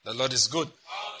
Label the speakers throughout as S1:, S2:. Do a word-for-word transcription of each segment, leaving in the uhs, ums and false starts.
S1: The Lord is good.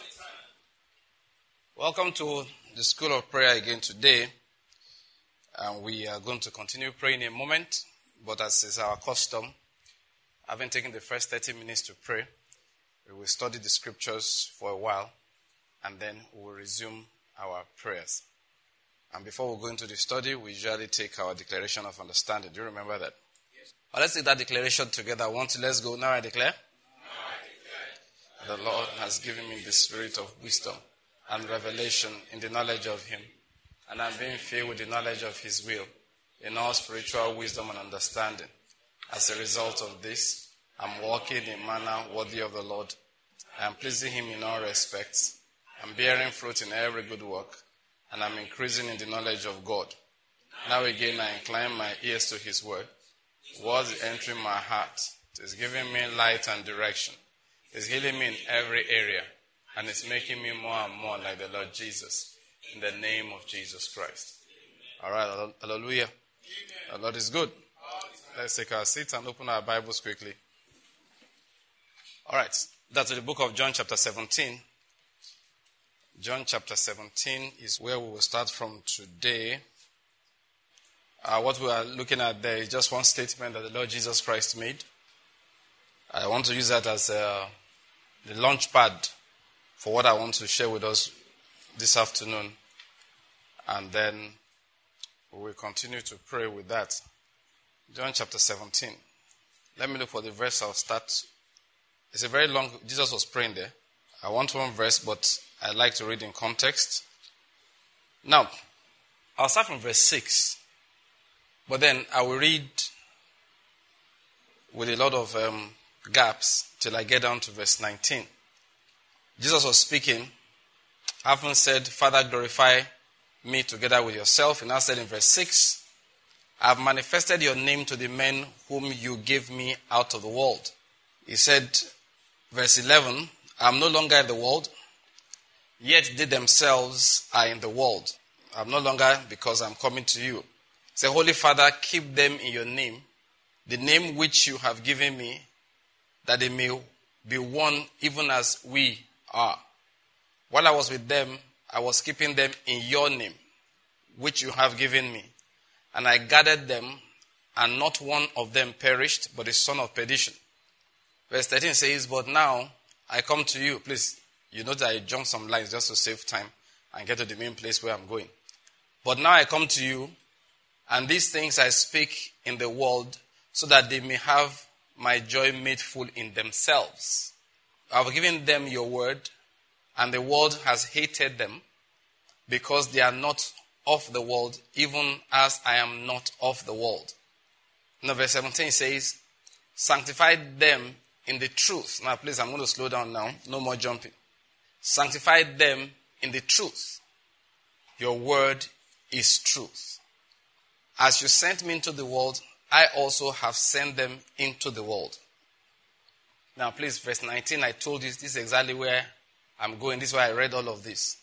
S1: Welcome to the School of Prayer again today. And we are going to continue praying in a moment. But as is our custom, having taken the first thirty minutes to pray, we will study the scriptures for a while. And then we will resume our prayers. And before we go into the study, we usually take our declaration of understanding. Do you remember that? Yes. Well, let's take that declaration together. I want to, let's go. Now I declare. The Lord has given me the spirit of wisdom and revelation in the knowledge of Him, and I'm being filled with the knowledge of His will in all spiritual wisdom and understanding. As a result of this, I'm walking in manner worthy of the Lord. I am pleasing Him in all respects. I'm bearing fruit in every good work, and I'm increasing in the knowledge of God. Now again, I incline my ears to His word. Words entering my heart. It is giving me light and direction. It's healing me in every area, and it's making me more and more like the Lord Jesus, in the name of Jesus Christ. All right, hallelujah. The Lord is good. Let's take our seats and open our Bibles quickly. All right, that's the book of John chapter seventeen. John chapter seventeen is where we will start from today. Uh, what we are looking at there is just one statement that the Lord Jesus Christ made. I want to use that as a the launch pad for what I want to share with us this afternoon. And then we will continue to pray with that. John chapter seventeen. Let me look for the verse I'll start. It's a very long, Jesus was praying there. I want one verse, but I like to read in context. Now, I'll start from verse six. But then I will read with a lot of um, gaps till I get down to verse nineteen. Jesus was speaking, having said, Father, glorify me together with yourself. And now said in verse six, I have manifested your name to the men whom you gave me out of the world. He said, verse eleven, I am no longer in the world, yet they themselves are in the world. I am no longer because I am coming to you. Say, Holy Father, keep them in your name, the name which you have given me, that they may be one even as we are. While I was with them, I was keeping them in your name, which you have given me. And I gathered them, and not one of them perished, but the son of perdition. Verse thirteen says, but now I come to you. Please, you know that I jumped some lines just to save time and get to the main place where I'm going. But now I come to you, and these things I speak in the world, so that they may have my joy made full in themselves. I have given them your word, and the world has hated them, because they are not of the world, even as I am not of the world. Now verse seventeen says, sanctify them in the truth. Now please, I'm going to slow down now. No more jumping. Sanctify them in the truth. Your word is truth. As you sent me into the world, I also have sent them into the world. Now, please, verse nineteen, I told you this is exactly where I'm going. This is why I read all of this.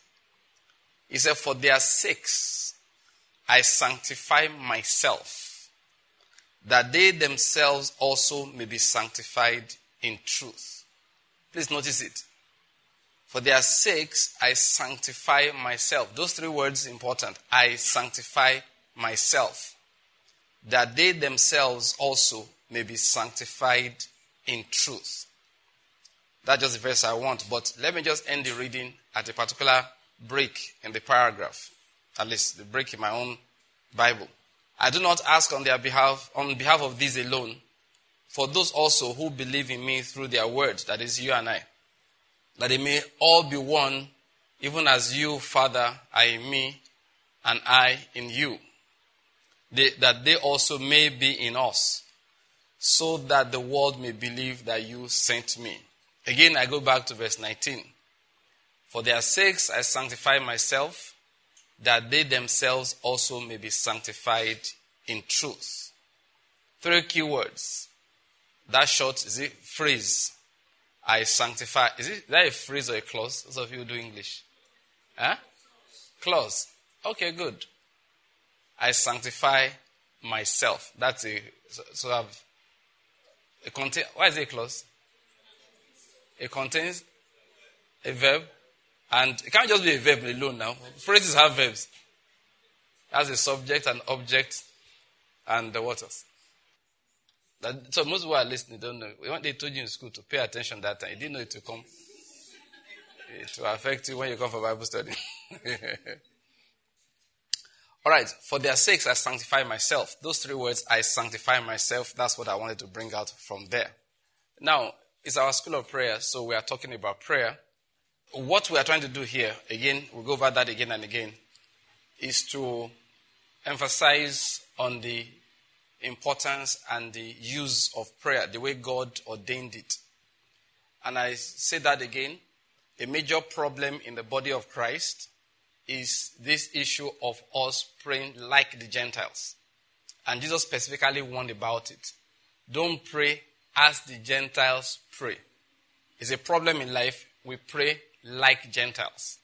S1: He said, for their sakes, I sanctify myself, that they themselves also may be sanctified in truth. Please notice it. For their sakes, I sanctify myself. Those three words are important. I sanctify myself, that they themselves also may be sanctified in truth. That's just the verse I want. But let me just end the reading at a particular break in the paragraph. At least the break in my own Bible. I do not ask on their behalf, on behalf of these alone, for those also who believe in me through their word, that is you and I, that they may all be one, even as you, Father, are in me, and I in you. They, that they also may be in us, so that the world may believe that you sent me. Again, I go back to verse nineteen. For their sakes I sanctify myself, that they themselves also may be sanctified in truth. Three key words. That short, is it phrase? I sanctify. Is it is that a phrase or a clause? Those of you who do English. Huh? Clause. Okay, good. I sanctify myself. That's a so I've a contain. Why is it a clause? It contains A verb. And it can't just be a verb alone now. Phrases have verbs. As a subject, an object, and the what else? That, so most people are listening don't know. When they told you in school to pay attention that time, you didn't know it to come. It will affect you when you come for Bible study. All right. For their sakes, I sanctify myself. Those three words, I sanctify myself, that's what I wanted to bring out from there. Now, it's our school of prayer, so we are talking about prayer. What we are trying to do here, again, we'll go over that again and again, is to emphasize on the importance and the use of prayer, the way God ordained it. And I say that again, a major problem in the body of Christ is this issue of us praying like the Gentiles. And Jesus specifically warned about it. Don't pray as the Gentiles pray. It's a problem in life. We pray like Gentiles.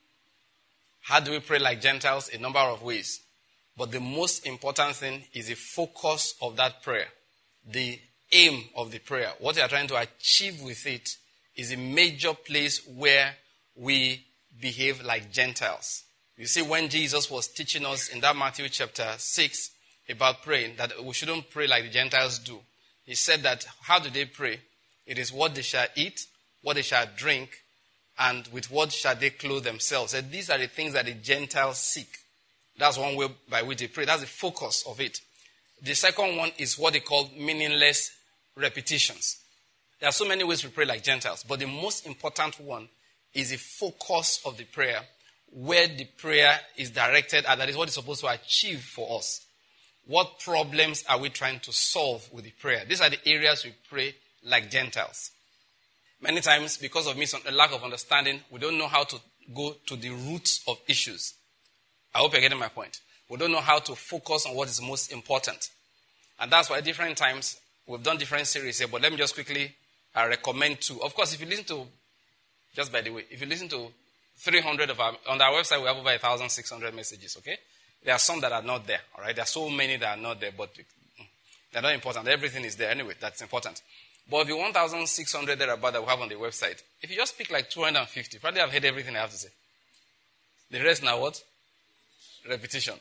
S1: How do we pray like Gentiles? A number of ways. But the most important thing is the focus of that prayer. The aim of the prayer. What we are trying to achieve with it is a major place where we behave like Gentiles. You see, when Jesus was teaching us in that Matthew chapter six about praying, that we shouldn't pray like the Gentiles do. He said that, how do they pray? It is what they shall eat, what they shall drink, and with what shall they clothe themselves. And these are the things that the Gentiles seek. That's one way by which they pray. That's the focus of it. The second one is what they call meaningless repetitions. There are so many ways we pray like Gentiles, but the most important one is the focus of the prayer, where the prayer is directed at, that is what it's supposed to achieve for us. What problems are we trying to solve with the prayer? These are the areas we pray like Gentiles. Many times, because of mis- a lack of understanding, we don't know how to go to the roots of issues. I hope you're getting my point. We don't know how to focus on what is most important. And that's why at different times, we've done different series here, but let me just quickly uh, recommend two. Of course, if you listen to, just by the way, if you listen to three hundred of our, on our website, we have over one thousand six hundred messages, okay? There are some that are not there, all right? There are so many that are not there, but they're not important. Everything is there anyway. That's important. But the one thousand six hundred thereabout that we have on the website, if you just pick like two hundred fifty, probably I've heard everything I have to say. The rest now what? Repetition.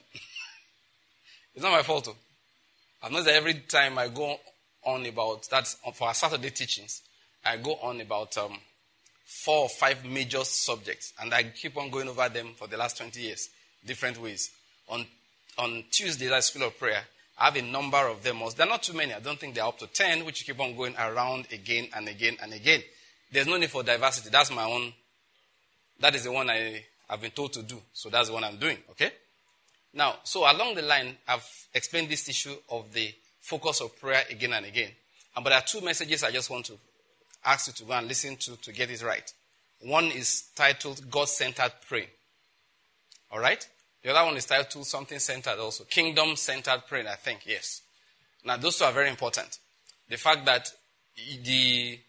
S1: It's not my fault, though. I've noticed that every time I go on about, that's for our Saturday teachings, I go on about um, four or five major subjects, and I keep on going over them for the last twenty years, different ways. On on Tuesdays at School of Prayer, I have a number of them. There are not too many. I don't think they're up to ten, which keep on going around again and again and again. There's no need for diversity. That's my own. That is the one I have been told to do. So that's the one I'm doing, okay? Now, so along the line, I've explained this issue of the focus of prayer again and again. And but there are two messages I just want to ask you to go and listen to to get it right. One is titled God-Centered Praying. All right? The other one is titled something centered also. Kingdom-centered praying, I think, yes. Now, those two are very important. The fact that the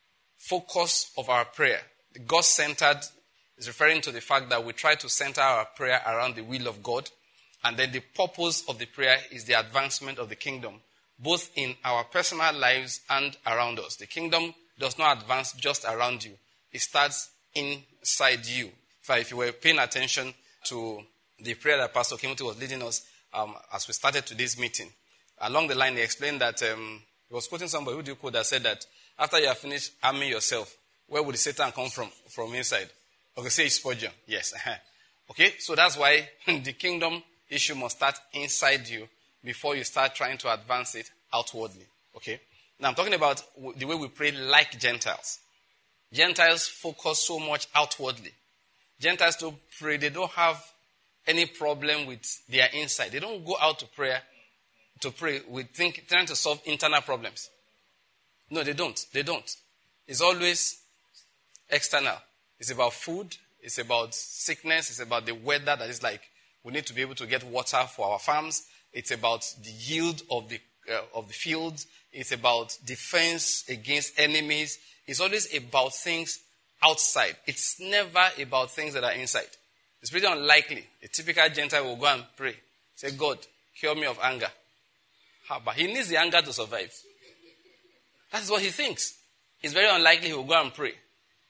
S1: focus of our prayer, the God-centered, is referring to the fact that we try to center our prayer around the will of God. And then the purpose of the prayer is the advancement of the kingdom, both in our personal lives and around us. The kingdom does not advance just around you. It starts inside you. In fact, if you were paying attention to the prayer that Pastor Timothy was leading us um, as we started today's meeting, along the line he explained that um, he was quoting somebody who do you quote that said that after you have finished arming yourself, where would the Satan come from? From inside. Okay, say it's Spurgeon. Yes. Okay, so that's why the kingdom issue must start inside you before you start trying to advance it outwardly. Okay? Now I'm talking about the way we pray like Gentiles. Gentiles focus so much outwardly. Gentiles don't pray, they don't have any problem with their inside. They don't go out to prayer to pray with think, trying to solve internal problems. No, they don't. They don't. It's always external. It's about food. It's about sickness. It's about the weather that is like we need to be able to get water for our farms. It's about the yield of the uh, of the fields. It's about defense against enemies. It's always about things outside. It's never about things that are inside. It's pretty unlikely. A typical Gentile will go and pray. Say, God, cure me of anger. How, but he needs the anger to survive. That's what he thinks. It's very unlikely he will go and pray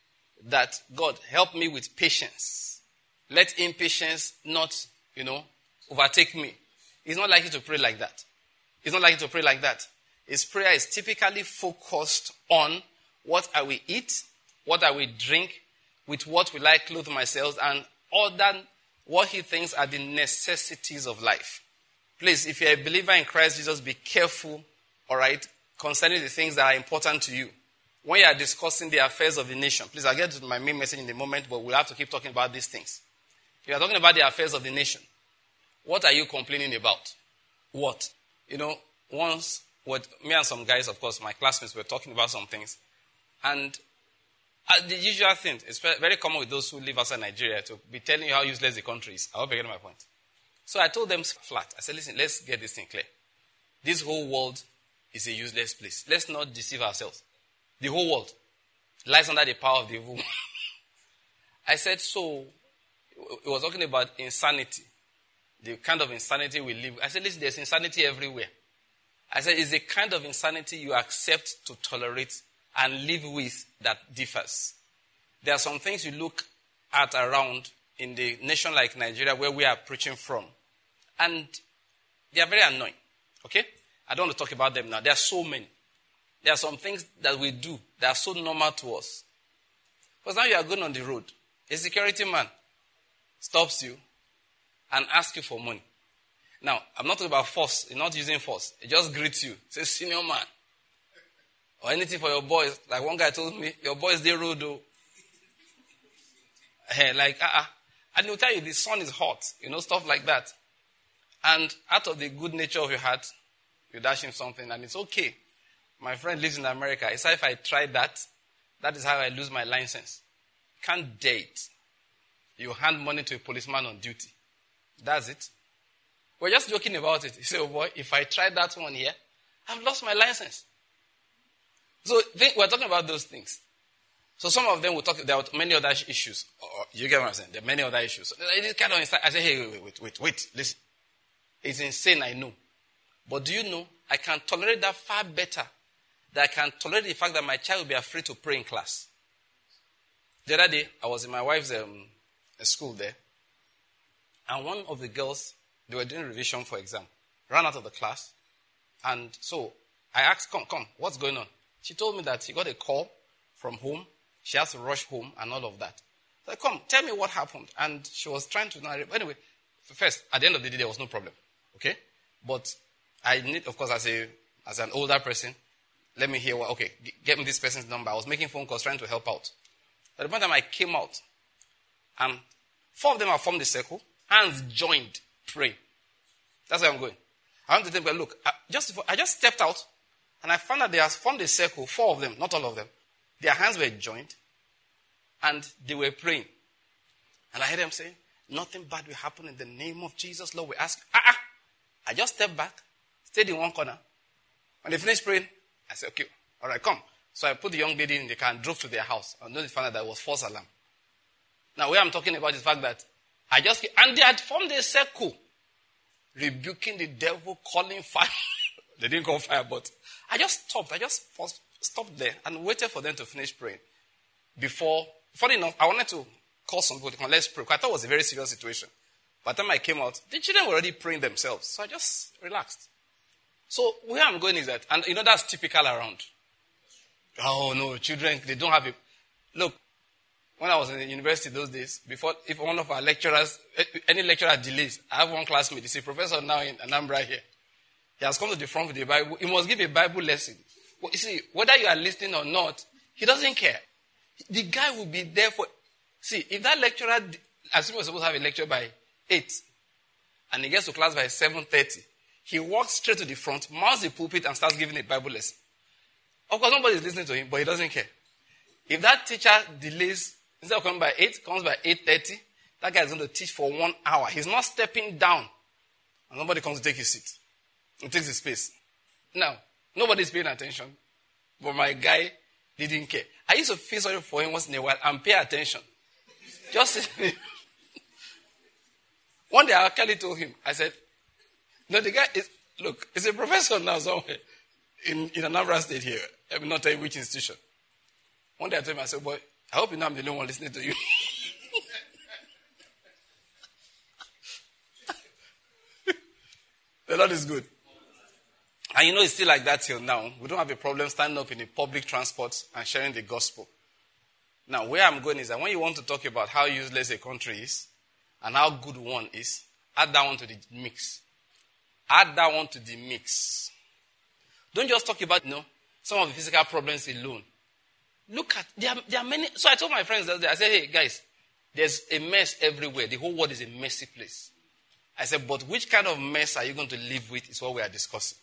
S1: that God help me with patience. Let impatience not, you know, overtake me. He's not likely to pray like that. He's not likely to pray like that. His prayer is typically focused on what I will eat, what I will drink, with what will I clothe myself, and other what he thinks are the necessities of life. Please, if you're a believer in Christ Jesus, be careful, all right, concerning the things that are important to you. When you are discussing the affairs of the nation, please, I'll get to my main message in a moment, but we'll have to keep talking about these things. If you are talking about the affairs of the nation, what are you complaining about? What? You know, once, what me and some guys, of course, my classmates were talking about some things, and uh, the usual thing, it's very common with those who live outside Nigeria to be telling you how useless the country is. I hope you get my point. So I told them flat. I said, listen, let's get this thing clear. This whole world is a useless place. Let's not deceive ourselves. The whole world lies under the power of the evil. I said, so, it was talking about insanity. The kind of insanity we live. I said, listen, there's insanity everywhere. I said, it's the kind of insanity you accept to tolerate and live with that differs. There are some things you look at around in the nation like Nigeria where we are preaching from, and they are very annoying. Okay? I don't want to talk about them now. There are so many. There are some things that we do that are so normal to us. Because now you are going on the road. A security man stops you and asks you for money. Now, I'm not talking about force. You're not using force. He just greets you. Says, senior man. Or anything for your boys. Like one guy told me, your boys, they road, though. Hey, like, uh-uh. And he'll tell you the sun is hot. You know, stuff like that. And out of the good nature of your heart, you dash him something and it's okay. My friend lives in America. He said if I try that, that is how I lose my license. Can't date. You hand money to a policeman on duty. That's it. We're just joking about it. He said, oh boy, if I try that one here, I've lost my license. So think, we're talking about those things. So some of them will talk, there are many other issues. Or, you get what I'm saying? There are many other issues. So it is kind of, I say, hey, wait, wait, wait, wait, listen. It's insane, I know. But do you know, I can tolerate that far better than I can tolerate the fact that my child will be afraid to pray in class. The other day, I was in my wife's um, school there, and one of the girls, they were doing revision for exam, ran out of the class, and so I asked, come, come, what's going on? She told me that she got a call from home, she has to rush home and all of that. So I said, come, tell me what happened. And she was trying to narrate. Anyway, first, at the end of the day, there was no problem, okay? But I need, of course, as a as an older person, let me hear what, okay, get me this person's number. I was making phone calls trying to help out. At the point time I came out, and four of them have formed a circle, hands joined, praying. That's where I'm going. I want to tell them, look, I just, I just stepped out, and I found that they have formed a circle, four of them, not all of them. Their hands were joined, and they were praying. And I heard them saying, nothing bad will happen in the name of Jesus, Lord. We ask, ah, ah. I just stepped back, stayed in one corner. When they finished praying, I said, okay, all right, come. So I put the young lady in the car and drove to their house. And then they found out that it was false alarm. Now, what I'm talking about is the fact that I just, and they had formed a circle, rebuking the devil, calling fire. They didn't call fire, but I just stopped. I just stopped there and waited for them to finish praying. Before, funny enough, I wanted to call some people to come, let's pray. Because I thought it was a very serious situation. By the time I came out, the children were already praying themselves. So I just relaxed. So where I'm going is that, and you know, that's typical around. Oh no, children, they don't have it. Look, when I was in the university those days, before, if one of our lecturers, any lecturer delays, I have one classmate, he's a professor now in Anambra here. He has come to the front with the Bible. He must give a Bible lesson. Well, you see, whether you are listening or not, he doesn't care. The guy will be there for, see, if that lecturer, assume we're supposed to have a lecture by eight, and he gets to class by seven thirty, he walks straight to the front, mounts the pulpit, and starts giving a Bible lesson. Of course, nobody is listening to him, but he doesn't care. If that teacher delays, instead of coming by eight, comes by eight thirty, that guy is going to teach for one hour. He's not stepping down, and nobody comes to take his seat. He takes his space. Now, nobody is paying attention, but my guy didn't care. I used to feel sorry for him once in a while and pay attention. Just one day I actually told him, I said, no, the guy is, look, he's a professor now somewhere in, in Anambra State here. I will not tell you which institution. One day I told him, I said, boy, I hope you know I'm the only one listening to you. The Lord is good. And you know it's still like that till now. We don't have a problem standing up in the public transport and sharing the gospel. Now, where I'm going is that when you want to talk about how useless a country is and how good one is, add that one to the mix. Add that one to the mix. Don't just talk about, you know, some of the physical problems alone. Look at, there are, there are many. So I told my friends that day, I said, hey, guys, there's a mess everywhere. The whole world is a messy place. I said, but which kind of mess are you going to live with is what we are discussing.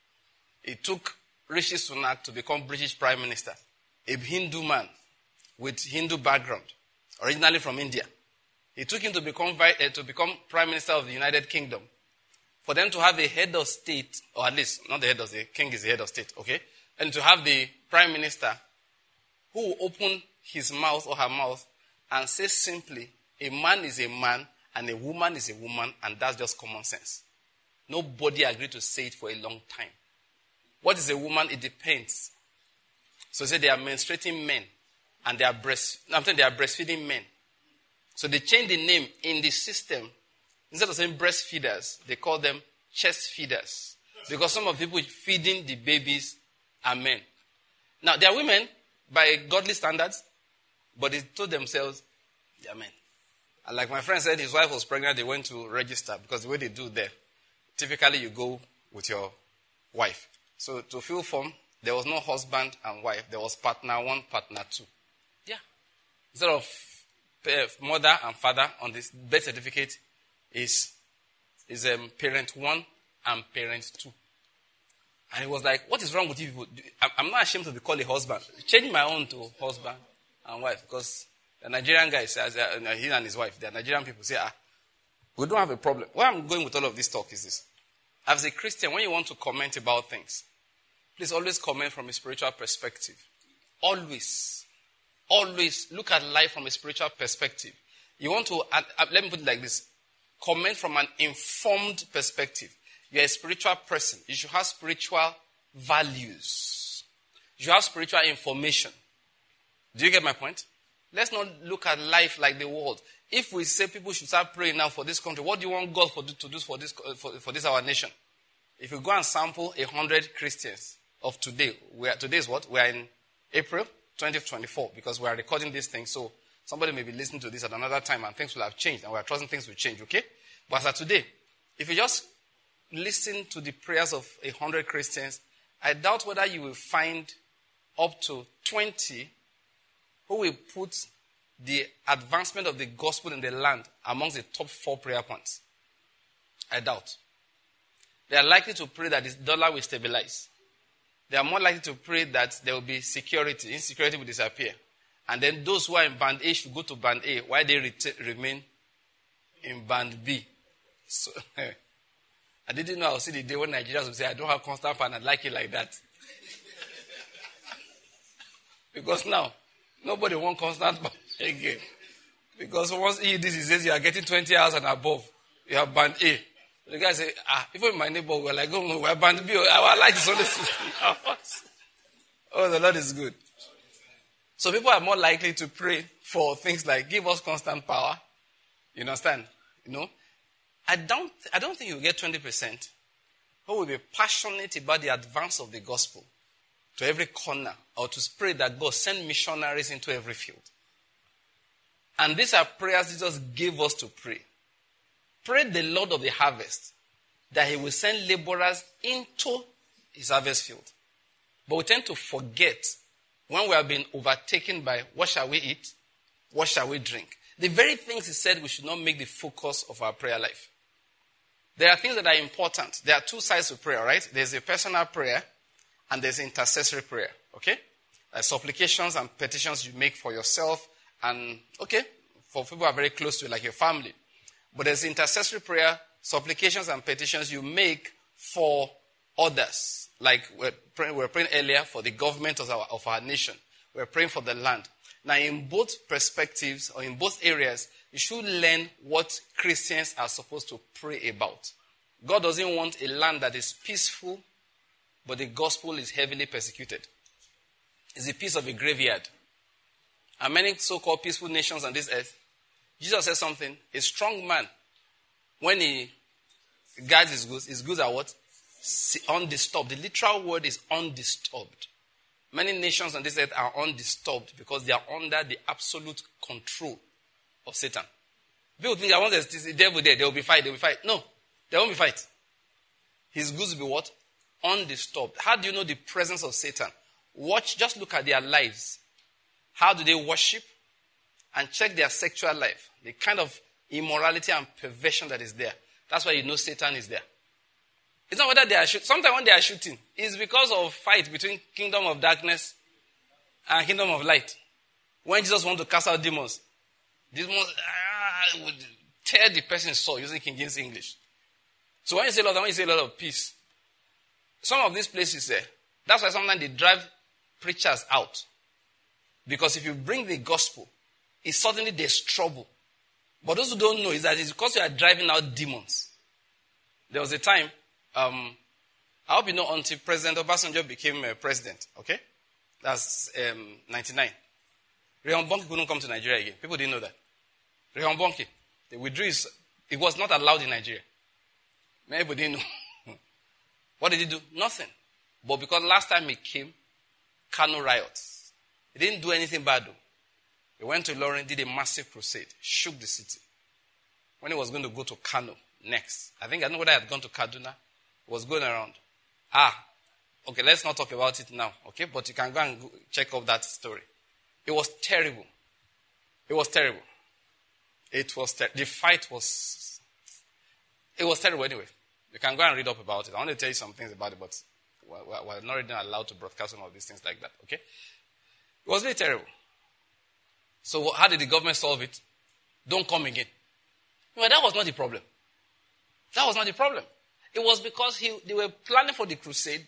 S1: It took Rishi Sunak to become British Prime Minister, a Hindu man with Hindu background, originally from India. It took him to become, uh, to become Prime Minister of the United Kingdom. For them to have a head of state, or at least, not the head of the king is the head of state, okay? And to have the Prime Minister who will open his mouth or her mouth and say simply, a man is a man and a woman is a woman, and that's just common sense. Nobody agreed to say it for a long time. What is a woman? It depends. So say they are menstruating men and they are breast, I'm saying they are breastfeeding men. So they changed the name in the system. Instead of saying breastfeeders, they call them chest feeders. Because some of the people feeding the babies are men. Now, they are women by godly standards, but they told themselves they are men. And like my friend said, his wife was pregnant, they went to register because the way they do there, typically you go with your wife. So to fill form, there was no husband and wife. There was partner one, partner two. Yeah. Instead of mother and father on this birth certificate is, is um, parent one and parent two. And he was like, what is wrong with you people? I'm not ashamed to be called a husband. Change my own to husband and wife because the Nigerian guy says, uh, he and his wife, the Nigerian people say, ah, we don't have a problem. Where I'm going with all of this talk is this. As a Christian, when you want to comment about things, please always comment from a spiritual perspective. Always. Always look at life from a spiritual perspective. You want to, uh, uh, let me put it like this. Comment from an informed perspective. You're a spiritual person. You should have spiritual values. You should have spiritual information. Do you get my point? Let's not look at life like the world. If we say people should start praying now for this country, what do you want God for, to do for this, for, for this our nation? If you go and sample a hundred Christians of today, we are, today is what? We are in April twenty twenty-four because we are recording this thing. So somebody may be listening to this at another time and things will have changed and we are trusting things will change, okay? But as of today, if you just listen to the prayers of a hundred Christians, I doubt whether you will find up to twenty who will put the advancement of the gospel in the land amongst the top four prayer points. I doubt. They are likely to pray that the dollar will stabilize. They are more likely to pray that there will be security. Insecurity will disappear. And then those who are in band A should go to band A while they ret- remain in band B. So, I didn't know I would see the day when Nigerians would say, I don't have constant power and I like it like that. Because now, nobody wants constant power again. Because once E D says you are getting twenty hours and above, you have band A. The guy say, ah, even my neighbor, we're like, oh, we're band B. Our light is only sixteen hours. Oh, the Lord is good. So people are more likely to pray for things like, give us constant power. You understand? You know? I don't, I don't think you'll get twenty percent who will be passionate about the advance of the gospel to every corner or to pray that God send missionaries into every field. And these are prayers Jesus gave us to pray. Pray the Lord of the harvest that he will send laborers into his harvest field. But we tend to forget when we have been overtaken by what shall we eat, what shall we drink. The very things he said we should not make the focus of our prayer life. There are things that are important. There are two sides to prayer, right? There's a personal prayer and there's intercessory prayer, okay? Like supplications and petitions you make for yourself and, okay, for people who are very close to you, like your family. But there's intercessory prayer, supplications and petitions you make for others. Like we're praying, we were praying earlier for the government of our, of our nation. We're praying for the land. Now, in both perspectives or in both areas, you should learn what Christians are supposed to pray about. God doesn't want a land that is peaceful, but the gospel is heavily persecuted. It's a piece of a graveyard. and many so-called peaceful nations on this earth, Jesus said something. A strong man, when he guards his goods, his goods are what? Undisturbed. The literal word is undisturbed. Many nations on this earth are undisturbed because they are under the absolute control of Satan. People think that once there's the devil there, there will be fight, there will be fight. No, there won't be fight. His goods will be what? Undisturbed. How do you know the presence of Satan? Watch, just look at their lives. How do they worship? And check their sexual life. The kind of immorality and perversion that is there. That's why you know Satan is there. It's not whether they are shooting. Sometimes when they are shooting, it's because of fight between kingdom of darkness and kingdom of light. When Jesus wants to cast out demons, demons ah, would tear the person's soul using King James English. So when you say a lot, when you say a lot of peace, some of these places there, that's why sometimes they drive preachers out. Because if you bring the gospel, it's suddenly there's trouble. But those who don't know is that it's because you are driving out demons. There was a time, um, I hope you know, until President Obasanjo became uh, president, okay? That's um, ninety-nine. Rayhan Bonke couldn't come to Nigeria again. People didn't know that. Rayhan Bonke, they withdrew his, it was not allowed in Nigeria. Many people didn't know. What did he do? Nothing. But because last time he came, Kano riots. He didn't do anything bad though. He went to Ilorin, did a massive crusade, shook the city. When he was going to go to Kano next, I think, I don't know whether I had gone to Kaduna, he was going around. Ah, okay, let's not talk about it now, okay? But you can go and go check up that story. It was terrible. It was terrible. It was ter- the fight was, it was terrible anyway. You can go and read up about it. I want to tell you some things about it, but we're, we're not really allowed to broadcast some of these things like that, okay? It was really terrible. So how did the government solve it? Don't come again. Well, that was not the problem. That was not the problem. It was because he, they were planning for the crusade,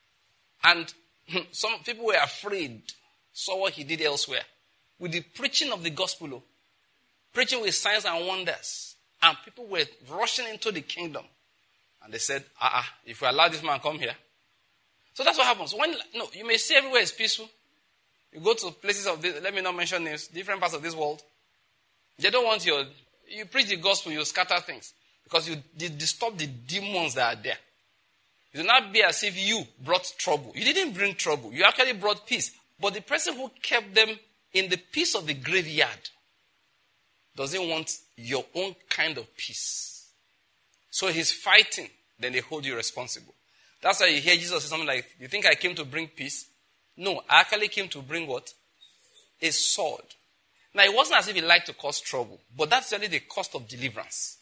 S1: and some people were afraid, saw what he did elsewhere. With the preaching of the gospel, oh, preaching with signs and wonders, and people were rushing into the kingdom. And they said, ah, uh-uh, if we allow this man come here. So that's what happens. When, no, you may see everywhere is peaceful. You go to places of this, let me not mention names, different parts of this world. They don't want your, you preach the gospel, you scatter things. Because you, you disturb the demons that are there. It will not be as if you brought trouble. You didn't bring trouble. You actually brought peace. But the person who kept them in the peace of the graveyard doesn't want your own kind of peace. So he's fighting, then they hold you responsible. That's why you hear Jesus say something like, you think I came to bring peace? No, I actually came to bring what? A sword. Now, it wasn't as if he liked to cause trouble, but that's really the cost of deliverance.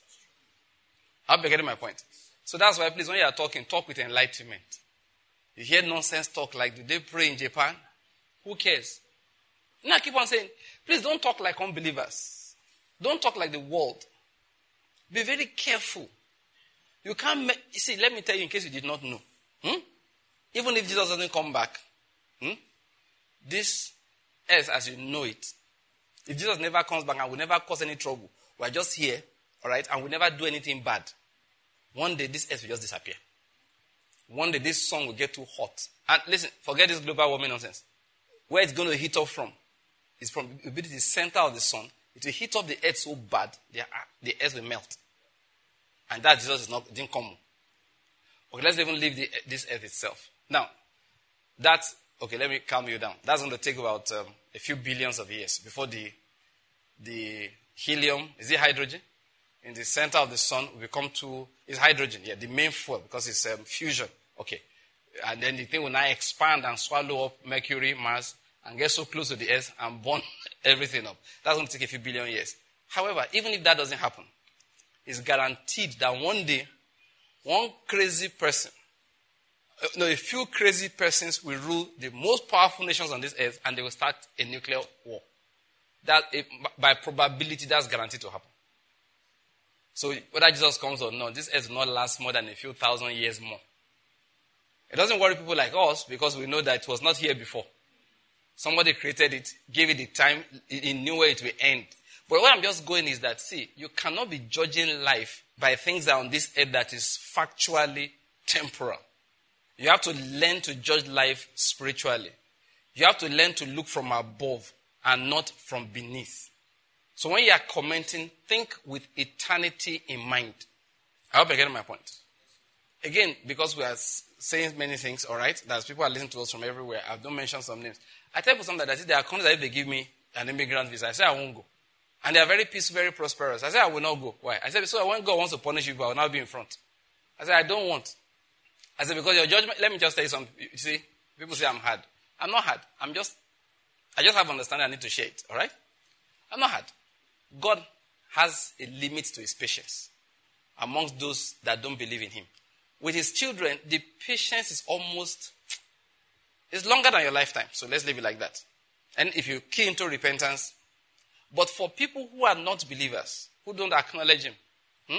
S1: I'll be getting my point. So that's why, please, when you are talking, talk with enlightenment. You hear nonsense talk like, do they pray in Japan? Who cares? Now, I keep on saying, please don't talk like unbelievers. Don't talk like the world. Be very careful. You can't, ma- you see, let me tell you in case you did not know. Hmm? Even if Jesus doesn't come back, Hmm? this earth as you know it, if Jesus never comes back and will never cause any trouble, we're just here, all right, and we never do anything bad, one day this earth will just disappear. One day this sun will get too hot. And listen, forget this global warming nonsense. Where it's going to heat up from is from it will be the center of the sun. It will heat up the earth so bad, the, the earth will melt. And that Jesus is not, didn't come. Okay, let's even leave the, this earth itself. Now, that's okay, let me calm you down. That's going to take about um, a few billions of years before the the helium, is it hydrogen? In the center of the sun will become to, is hydrogen, yeah, the main fuel, because it's um, fusion. Okay. And then the thing will now expand and swallow up Mercury, Mars, and get so close to the earth and burn everything up. That's going to take a few billion years. However, even if that doesn't happen, it's guaranteed that one day, one crazy person, no, a few crazy persons will rule the most powerful nations on this earth, and they will start a nuclear war. That, by probability, that's guaranteed to happen. So whether Jesus comes or not, this earth will not last more than a few thousand years more. It doesn't worry people like us because we know that it was not here before. Somebody created it, gave it the time, he knew where it will end. But what I'm just going is that, see, you cannot be judging life by things that are on this earth that is factually temporal. You have to learn to judge life spiritually. You have to learn to look from above and not from beneath. So when you are commenting, think with eternity in mind. I hope you're getting my point. Again, because we are saying many things, all right, that people are listening to us from everywhere. I don't mention some names. I tell people something that there are countries that if they give me an immigrant visa, I say I won't go. And they are very peaceful, very prosperous. I say I will not go. Why? I said, so when God wants to punish you, I will now be in front. I said, I don't want. I said, because your judgment, let me just tell you something. You see, people say I'm hard. I'm not hard. I'm just, I just have understanding I need to share it, all right? I'm not hard. God has a limit to his patience amongst those that don't believe in him. With his children, the patience is almost, it's longer than your lifetime. So let's leave it like that. And if you key into repentance, but for people who are not believers, who don't acknowledge him, hmm?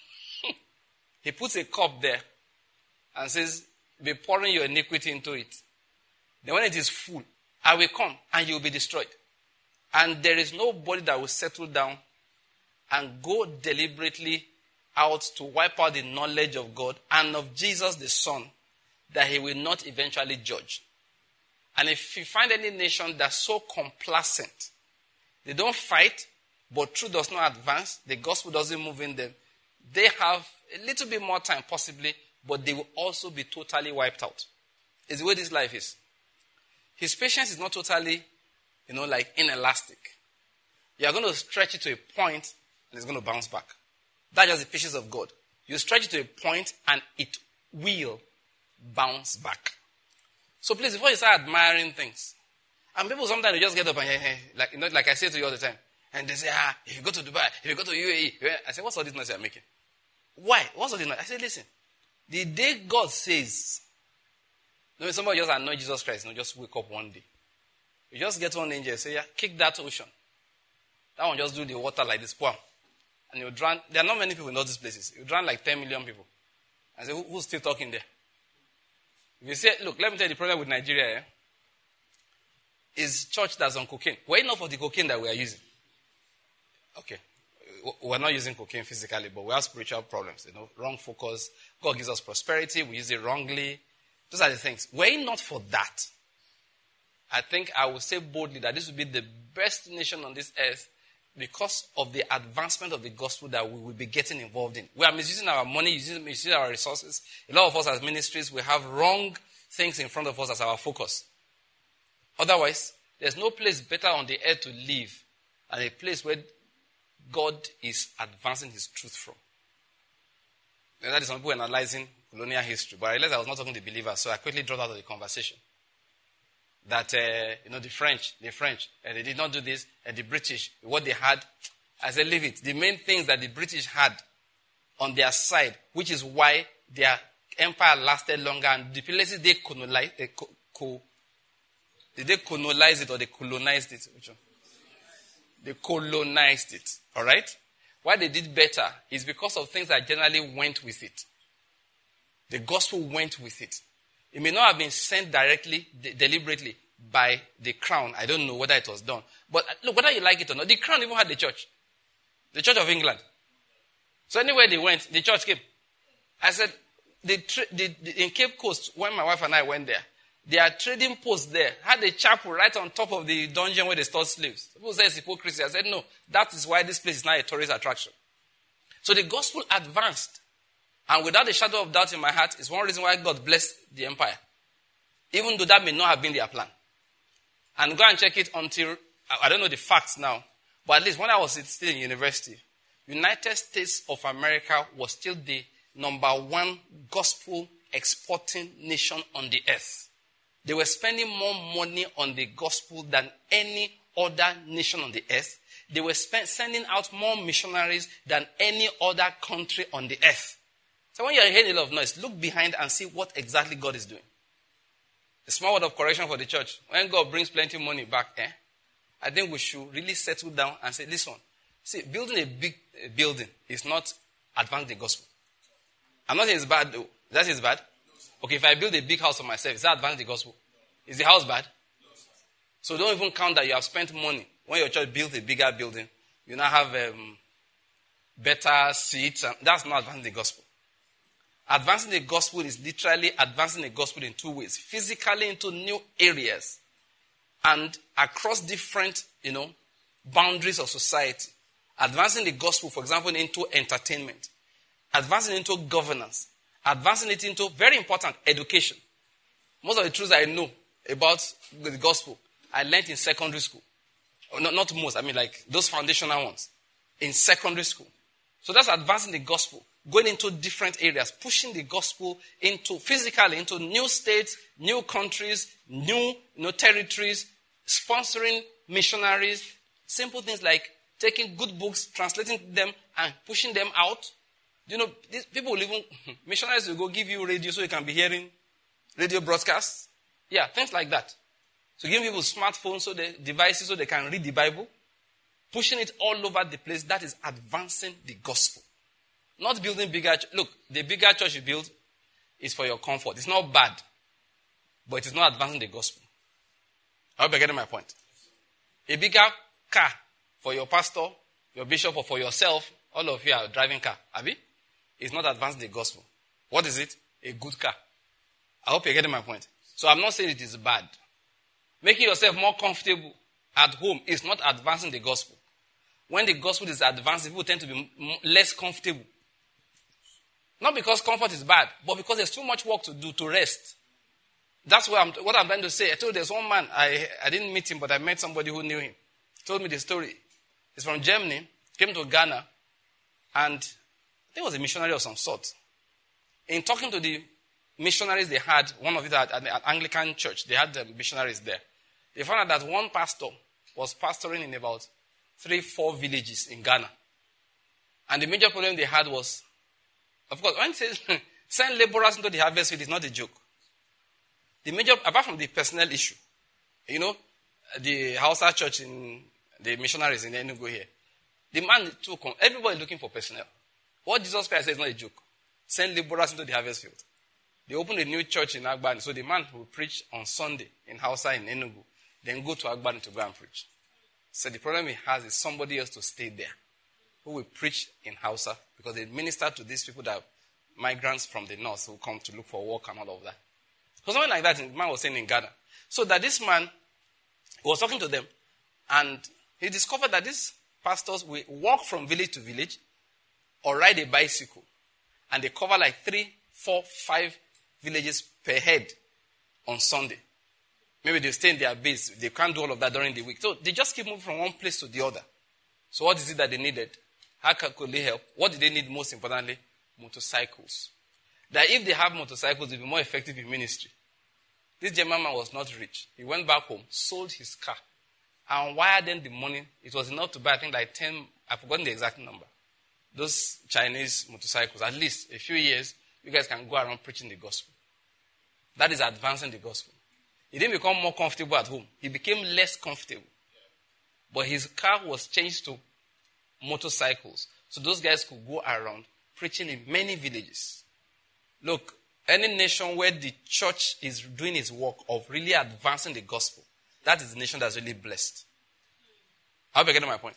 S1: he puts a cup there and says, be pouring your iniquity into it. Then when it is full, I will come and you will be destroyed. And there is nobody that will settle down and go deliberately out to wipe out the knowledge of God and of Jesus the Son, that he will not eventually judge. And if you find any nation that's so complacent, they don't fight, but truth does not advance, the gospel doesn't move in them, they have a little bit more time possibly, but they will also be totally wiped out. It's the way this life is. His patience is not totally, you know, like inelastic. You are going to stretch it to a point and it's going to bounce back. That's just the patience of God. You stretch it to a point and it will bounce back. So please, before you start admiring things, and people sometimes they just get up and, hey, hey, like, you know, like I say to you all the time, and they say, ah, if you go to Dubai, if you go to U A E, I say, what's all this noise you're making? Why? What's all this noise? I say, listen, the day God says, no, somebody just annoy Jesus Christ, you know, just wake up one day. You just get one angel and say, yeah, kick that ocean. That one just do the water like this, poem. And you drown. There are not many people in all these places. You drown like ten million people. I say, Who, who's still talking there? If you say, look, let me tell you the problem with Nigeria, eh? Is church that's on cocaine. We're enough of the cocaine that we are using. Okay. We're not using cocaine physically, but we have spiritual problems. You know, wrong focus. God gives us prosperity. We use it wrongly. Those are the things. Were it not for that, I think I will say boldly that this will be the best nation on this earth because of the advancement of the gospel that we will be getting involved in. We are misusing our money, misusing, misusing our resources. A lot of us as ministries, we have wrong things in front of us as our focus. Otherwise, there's no place better on the earth to live than a place where God is advancing his truth from. And that is some people analyzing colonial history. But I realized I was not talking to believers, so I quickly dropped out of the conversation. That, uh, you know, the French, the French, uh, they did not do this, and the British, what they had, I said, leave it. The main things that the British had on their side, which is why their empire lasted longer, and the places they colonized, they, co- co- did they colonize it or they colonized it? Which one? They colonized it, all right? Why they did better is because of things that generally went with it. The gospel went with it. It may not have been sent directly, de- deliberately by the crown. I don't know whether it was done. But look, whether you like it or not, the crown even had the church. The Church of England. So anywhere they went, the church came. I said, the, tra- the, the, in Cape Coast, when my wife and I went there, their trading post there had a chapel right on top of the dungeon where they stored slaves. People say it's hypocrisy. I said, no, that is why this place is now a tourist attraction. So the gospel advanced. And without a shadow of doubt in my heart, is one reason why God blessed the empire. Even though that may not have been their plan. And go and check it until, I don't know the facts now, but at least when I was still in university, United States of America was still the number one gospel exporting nation on the earth. They were spending more money on the gospel than any other nation on the earth. They were spend, sending out more missionaries than any other country on the earth. So when you're hearing a lot of noise, look behind and see what exactly God is doing. A small word of correction for the church. When God brings plenty of money back, eh, I think we should really settle down and say, listen, see, building a big uh, building is not advancing the gospel. I'm not saying it's bad though. That is bad? Okay, if I build a big house for myself, is that advancing the gospel? Is the house bad? So don't even count that you have spent money. When your church built a bigger building, you now have um, better seats. And that's not advancing the gospel. Advancing the gospel is literally advancing the gospel in two ways. Physically into new areas and across different, you know, boundaries of society. Advancing the gospel, for example, into entertainment. Advancing into governance. Advancing it into, very important, education. Most of the truths I know about the gospel, I learned in secondary school. Not, not most, I mean like those foundational ones. In secondary school. So that's advancing the gospel. Going into different areas. Pushing the gospel into, physically, into new states, new countries, new you know, territories. Sponsoring missionaries. Simple things like taking good books, translating them, and pushing them out. You know, these people will even, missionaries will go give you radio so you can be hearing radio broadcasts. Yeah, things like that. So giving people smartphones, so the devices, so they can read the Bible. Pushing it all over the place. That is advancing the gospel. Not building bigger church. Look, the bigger church you build is for your comfort. It's not bad, but it is not advancing the gospel. I hope you're getting my point. A bigger car for your pastor, your bishop, or for yourself, all of you are driving car. Abi? It's not advancing the gospel. What is it? A good car. I hope you're getting my point. So I'm not saying it is bad. Making yourself more comfortable at home is not advancing the gospel. When the gospel is advanced, people tend to be less comfortable. Not because comfort is bad, but because there's too much work to do to rest. That's what I'm, what I'm trying to say. I told you there's one man, I, I didn't meet him, but I met somebody who knew him. He told me the story. He's from Germany, came to Ghana, and I think he was a missionary of some sort. In talking to the missionaries they had, one of it at an Anglican church, they had the missionaries there. They found out that one pastor was pastoring in about three, four villages in Ghana. And the major problem they had was, of course, when it says send laborers into the harvest field, it's not a joke. The major, apart from the personnel issue, you know, the Hausa church in the missionaries in Enugu here, the man took on, everybody looking for personnel. What Jesus Christ says is not a joke. Send laborers into the harvest field. They opened a new church in Agbani, so the man will preach on Sunday in Hausa in Enugu, then go to Agbani to go and preach. So the problem he has is somebody else to stay there who will preach in Hausa because they minister to these people that are migrants from the north who come to look for work and all of that. So something like that, the man was saying in Ghana. So that this man was talking to them and he discovered that these pastors will walk from village to village or ride a bicycle and they cover like three, four, five villages per head on Sunday. Maybe they stay in their base. They can't do all of that during the week. So they just keep moving from one place to the other. So what is it that they needed? How could they help? What did they need most importantly? Motorcycles. That if they have motorcycles, they'll be more effective in ministry. This German man was not rich. He went back home, sold his car, and wired them the money. It was enough to buy, I think, like ten, I've forgotten the exact number. Those Chinese motorcycles, at least a few years, you guys can go around preaching the gospel. That is advancing the gospel. He didn't become more comfortable at home. He became less comfortable. But his car was changed to motorcycles. So those guys could go around preaching in many villages. Look, any nation where the church is doing its work of really advancing the gospel, that is the nation that's really blessed. I hope you're getting my point.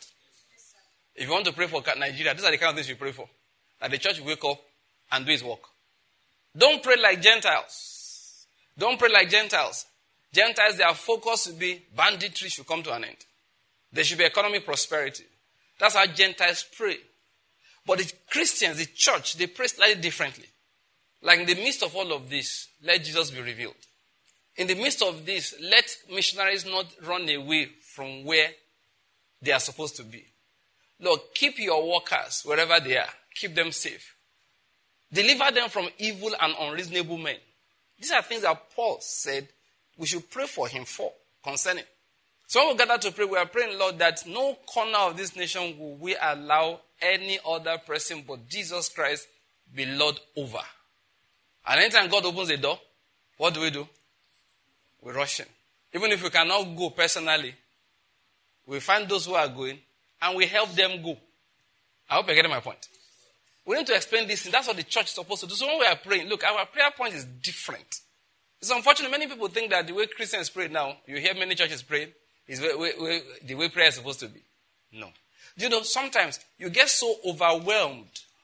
S1: If you want to pray for Nigeria, these are the kind of things you pray for. That the church will wake up and do its work. Don't pray like Gentiles. Don't pray like Gentiles. Gentiles, their focus should be banditry should come to an end. There should be economic prosperity. That's how Gentiles pray. But the Christians, the church, they pray slightly differently. Like in the midst of all of this, let Jesus be revealed. In the midst of this, let missionaries not run away from where they are supposed to be. Lord, keep your workers wherever they are. Keep them safe. Deliver them from evil and unreasonable men. These are things that Paul said we should pray for him for, concerning. So when we gather to pray, we are praying, Lord, that no corner of this nation will we allow any other person but Jesus Christ be Lord over. And anytime God opens the door, what do we do? We rush in. Even if we cannot go personally, we find those who are going and we help them go. I hope you're getting my point. We need to explain this, and that's what the church is supposed to do. So when we are praying, look, our prayer point is different. It's unfortunate. Many people think that the way Christians pray now, you hear many churches praying, is the way, way, the way prayer is supposed to be. No. Do you know, sometimes you get so overwhelmed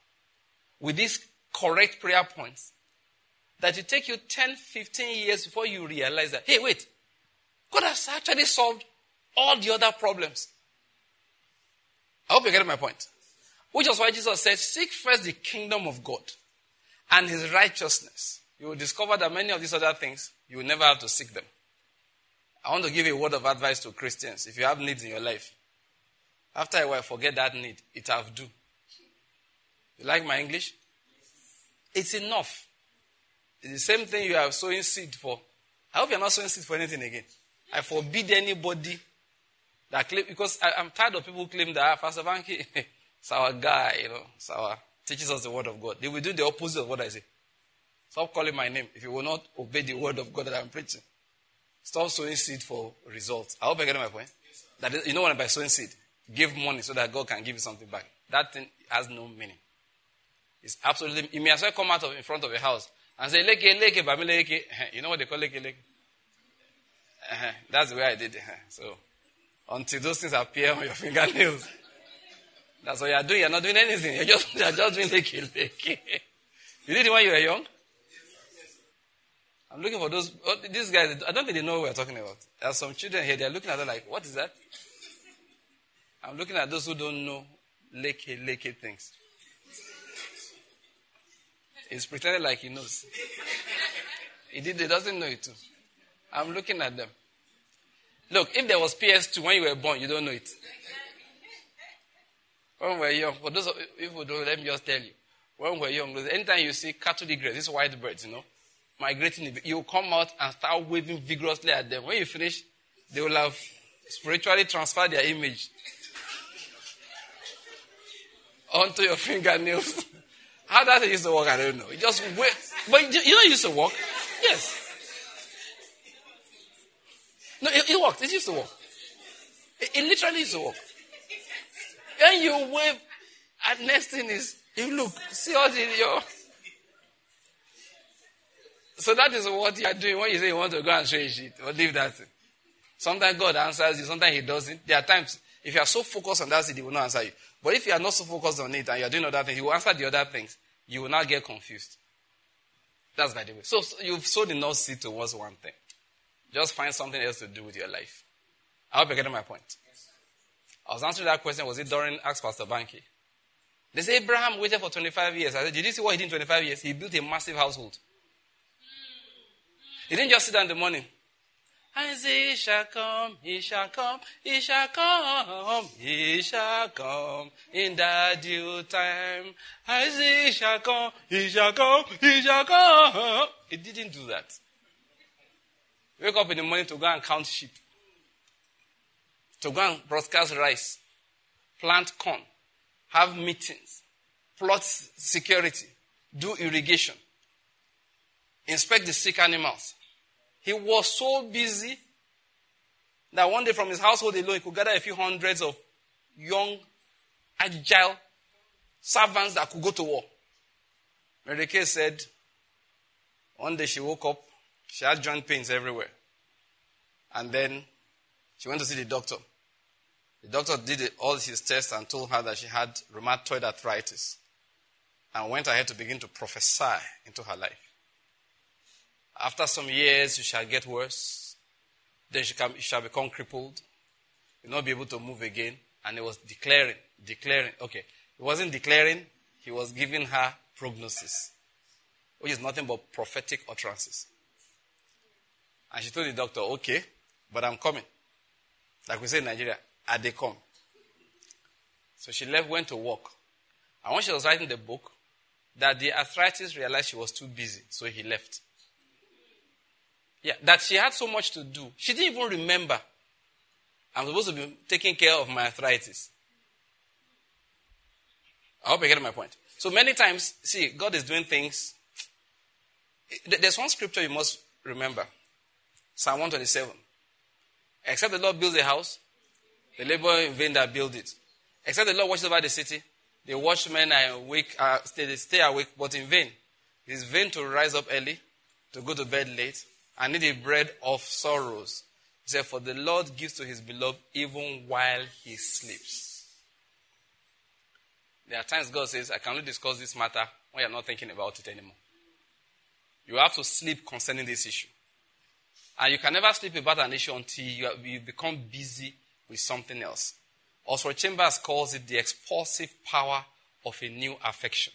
S1: with these correct prayer points that it takes you ten, fifteen years before you realize that, hey, wait, God has actually solved all the other problems. I hope you're getting my point. Which is why Jesus said, seek first the kingdom of God and his righteousness. You will discover that many of these other things, you will never have to seek them. I want to give you a word of advice to Christians. If you have needs in your life, after a while, forget that need. It have do. You like my English? It's enough. It's the same thing you are sowing seed for. I hope you're not sowing seed for anything again. I forbid anybody that claim, because I, I'm tired of people who claim that, ah, Pastor Banky, it's our guy, you know, it's our, teaches us the word of God. They will do the opposite of what I say. Stop calling my name if you will not obey the word of God that I'm preaching. Stop sowing seed for results. I hope you're getting my point. Yes, that is, you know what by sowing seed? Give money so that God can give you something back. That thing has no meaning. It's absolutely, you may as well come out of in front of a house and say, leke, leke, bami, leke. You know what they call leke, leke? Uh-huh. That's the way I did it. So, until those things appear on your fingernails, that's what you're doing. You're not doing anything. You're just, you're just doing leke, leke. You did it when you were young? I'm looking for those, oh, these guys, I don't think they know what we're talking about. There are some children here, they're looking at it like, what is that? I'm looking at those who don't know leke, leke things. He's pretending like he knows. He did, he doesn't know it too. I'm looking at them. Look, if there was P S two when you were born, you don't know it. When we were young, for those people who don't, let me just tell you. When we were young, anytime you see cattle egrets, these white birds, you know, migrating, you come out and start waving vigorously at them. When you finish, they will have spiritually transferred their image onto your fingernails. How does it used to work, I don't know. You just wait. But you know it used to work? Yes. No, it, it worked. It used to work. It, it literally used to work. And you wave, and next thing is, you look, see all the, your... So that is what you are doing when you say you want to go and show a shit, or leave that thing. Sometimes God answers you, sometimes he doesn't. There are times, if you are so focused on that thing, he will not answer you. But if you are not so focused on it and you are doing other things, he will answer the other things. You will not get confused. That's by the way. So, so you've sowed enough seed towards one thing. Just find something else to do with your life. I hope you're getting my point. Yes. I was answering that question, was it during Ask Pastor Banky? They say Abraham waited for twenty-five years. I said, did you see what he did in twenty-five years? He built a massive household. He didn't just sit down in the morning. I say, he shall come, he shall come, he shall come, he shall come in that due time. I say, he shall come, he shall come, he shall come. He didn't do that. Wake up in the morning to go and count sheep, to go and broadcast rice, plant corn, have meetings, plot security, do irrigation, inspect the sick animals. He was so busy that one day from his household alone, he could gather a few hundreds of young, agile servants that could go to war. Mary Kay said, one day she woke up, she had joint pains everywhere. And then she went to see the doctor. The doctor did all his tests and told her that she had rheumatoid arthritis. And went ahead to begin to prophesy into her life. After some years, you shall get worse. Then you shall become crippled. You'll not be able to move again. And he was declaring, declaring. Okay, he wasn't declaring, he was giving her prognosis, which is nothing but prophetic utterances. And she told the doctor, okay, but I'm coming. Like we say in Nigeria, I they come. So she left, went to work. And when she was writing the book, that the arthritis realized she was too busy, so he left. Yeah, that she had so much to do. She didn't even remember. I'm supposed to be taking care of my arthritis. I hope you get my point. So many times, see, God is doing things. There's one scripture you must remember. Psalm one twenty-seven. Except the Lord builds a house, the labor in vain that build it. Except the Lord watches over the city, the watchmen are awake, uh, stay, they stay awake, but in vain. It is vain to rise up early, to go to bed late, and eat the bread of sorrows. He said, for the Lord gives to his beloved even while he sleeps. There are times God says, I can only discuss this matter when you're not thinking about it anymore. You have to sleep concerning this issue. And you can never sleep about an issue until you, have, you become busy with something else. Oswald Chambers calls it the expulsive power of a new affection.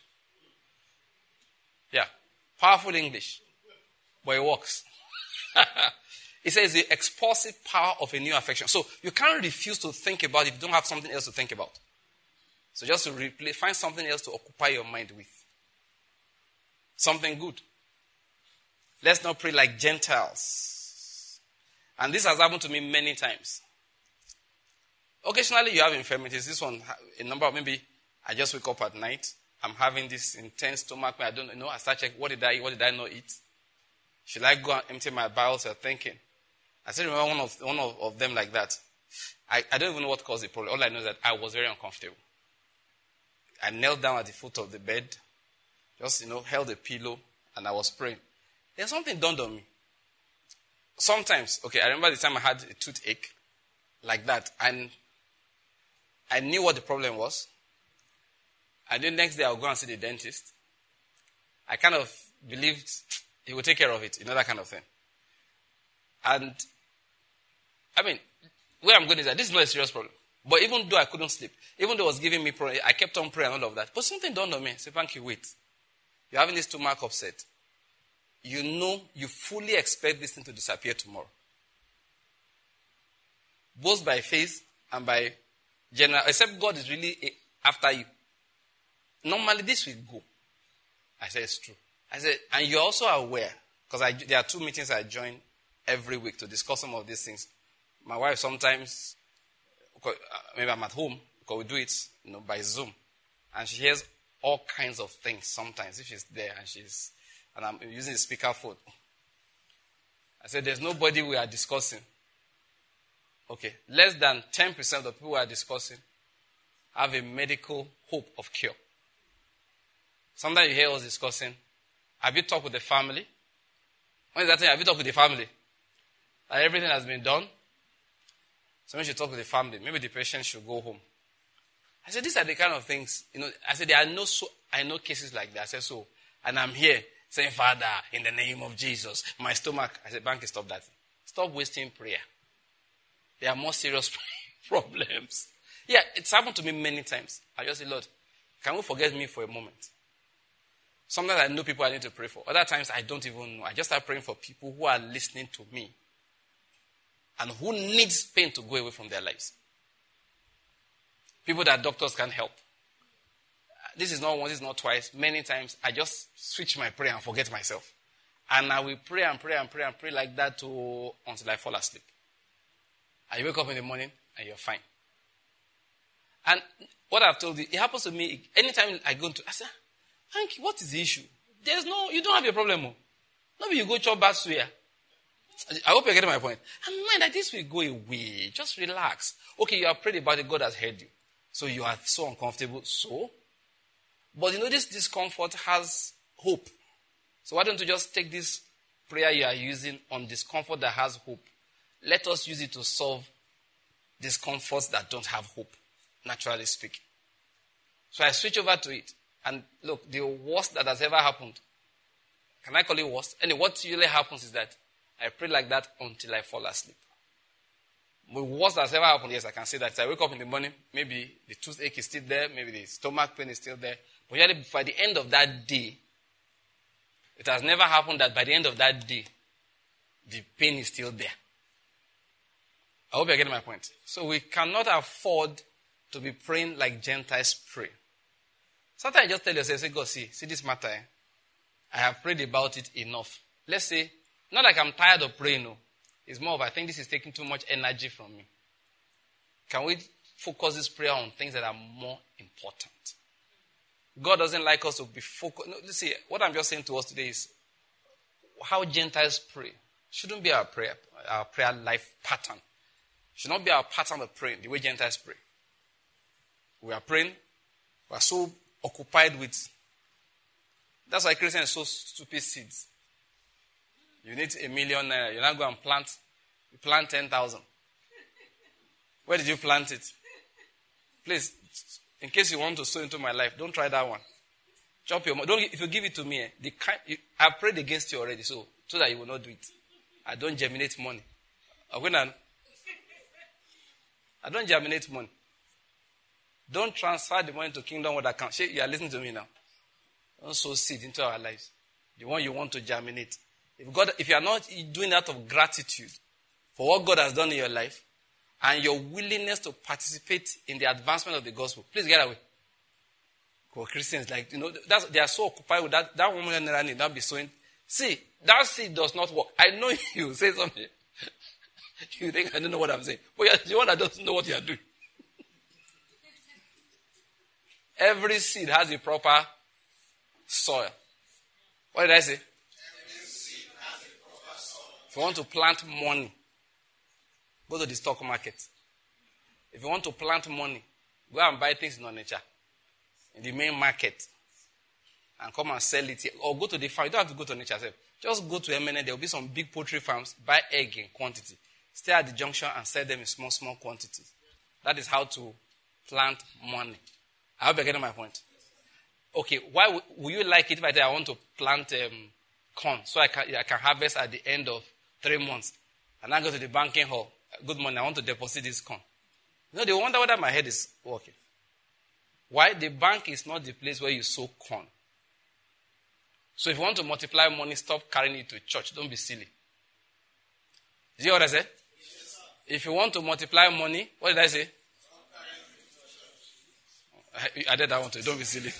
S1: Yeah. Powerful English. But it works. It says the expulsive power of a new affection. So you can't refuse to think about it if you don't have something else to think about. So just to replace, find something else to occupy your mind with. Something good. Let's not pray like Gentiles. And this has happened to me many times. Occasionally you have infirmities. This one, a number of, maybe I just wake up at night. I'm having this intense stomach pain. I don't know. I start checking, what did I eat? What did I not eat? Should I go and empty my bowels? You're thinking. I still remember one of one of, of them like that. I, I don't even know what caused the problem. All I know is that I was very uncomfortable. I knelt down at the foot of the bed, just, you know, held a pillow, and I was praying. Then something dawned on me. Sometimes, okay, I remember the time I had a toothache like that, and I knew what the problem was. And then next day I would go and see the dentist. I kind of believed he would take care of it, you know, that kind of thing. And, I mean, where I'm going is that this is not a serious problem. But even though I couldn't sleep, even though it was giving me prayer, I kept on praying and all of that. But something dawned on me. I said, Banky, wait. You're having this stomach upset. You know, you fully expect this thing to disappear tomorrow. Both by faith and by general, except God is really after you. Normally this will go. I said, it's true. I said, and you're also aware, because there are two meetings I join every week to discuss some of these things. My wife sometimes, maybe I'm at home, because we do it, you know, by Zoom. And she hears all kinds of things sometimes if she's there and she's, and I'm using the speakerphone. I said, there's nobody we are discussing. Okay, less than ten percent of the people we are discussing have a medical hope of cure. Sometimes you hear us discussing, have you talked with the family? When is that thing? Have you talked with the family? That everything has been done? So when you talk with the family, maybe the patient should go home. I said, these are the kind of things, you know, I said, there are no, so, I know cases like that. I said, so, and I'm here saying, Father, in the name of Jesus, my stomach. I said, Banky, stop that. Stop wasting prayer. There are more serious problems. Yeah, it's happened to me many times. I just say, Lord, can you forget me for a moment? Sometimes I know people I need to pray for. Other times I don't even know. I just start praying for people who are listening to me and who needs pain to go away from their lives. People that doctors can't help. This is not once, this is not twice. Many times I just switch my prayer and forget myself. And I will pray and pray and pray and pray like that to, until I fall asleep. And you wake up in the morning and you're fine. And what I've told you, it happens to me anytime I go into, I say, Hank, what is the issue? There's no, you don't have a problem. Oh. Maybe you go chop bad swear. I hope you're getting my point. And mind that this will go away. Just relax. Okay, you have prayed about it. God has heard you. So you are so uncomfortable. So? But you know, this discomfort has hope. So why don't you just take this prayer you are using on discomfort that has hope? Let us use it to solve discomforts that don't have hope, naturally speaking. So I switch over to it. And look, the worst that has ever happened, can I call it worst? Anyway, what usually happens is that I pray like that until I fall asleep. The worst that has ever happened, yes, I can say that. So I wake up in the morning, maybe the toothache is still there, maybe the stomach pain is still there. But usually by the end of that day, it has never happened that by the end of that day, the pain is still there. I hope you're getting my point. So we cannot afford to be praying like Gentiles pray. Sometimes I just tell yourself, say, God, see, see this matter. Eh? I have prayed about it enough. Let's say, not like I'm tired of praying, no. It's more of, I think this is taking too much energy from me. Can we focus this prayer on things that are more important? God doesn't like us to be focused. No, see, what I'm just saying to us today is how Gentiles pray shouldn't be our prayer, our prayer life pattern. Should not be our pattern of praying, the way Gentiles pray. We are praying, we are so occupied with. That's why Christians sow stupid seeds. You need a million naira. You're not going to plant. You plant ten thousand. Where did you plant it? Please, in case you want to sow into my life, don't try that one. Chop your money. Don't, if you give it to me, the kind, you, I've prayed against you already, so, so that you will not do it. I don't germinate money. I don't germinate money. Don't transfer the money to kingdom with account. You are listening to me now. Don't sow seed into our lives. The one you want to germinate. If God, if you are not doing that of gratitude for what God has done in your life and your willingness to participate in the advancement of the gospel, please get away. For Christians, like, you know, that's, they are so occupied with that. That woman need not be sowing. See, that seed does not work. I know you say something. You think I don't know what I'm saying. But you're the one that doesn't know what you are doing. Every seed has a proper soil. What did I say?
S2: Every seed has a proper soil.
S1: If you want to plant money, go to the stock market. If you want to plant money, go and buy things in Onitsha, in the main market, and come and sell it here. Or go to the farm. You don't have to go to Onitsha yourself. Just go to M N N. There will be some big poultry farms. Buy egg in quantity. Stay at the junction and sell them in small, small quantities. That is how to plant money. I hope you're getting my point. Okay, why w- will you like it if I tell you I want to plant um, corn so I can, I can harvest at the end of three months? And I go to the banking hall. Good morning, I want to deposit this corn. You know, they wonder whether my head is working. Why? The bank is not the place where you sow corn. So if you want to multiply money, stop carrying it to church. Don't be silly. You see what I said?
S2: Yes,
S1: if you want to multiply money, what did I say? I did that one too. Don't be silly.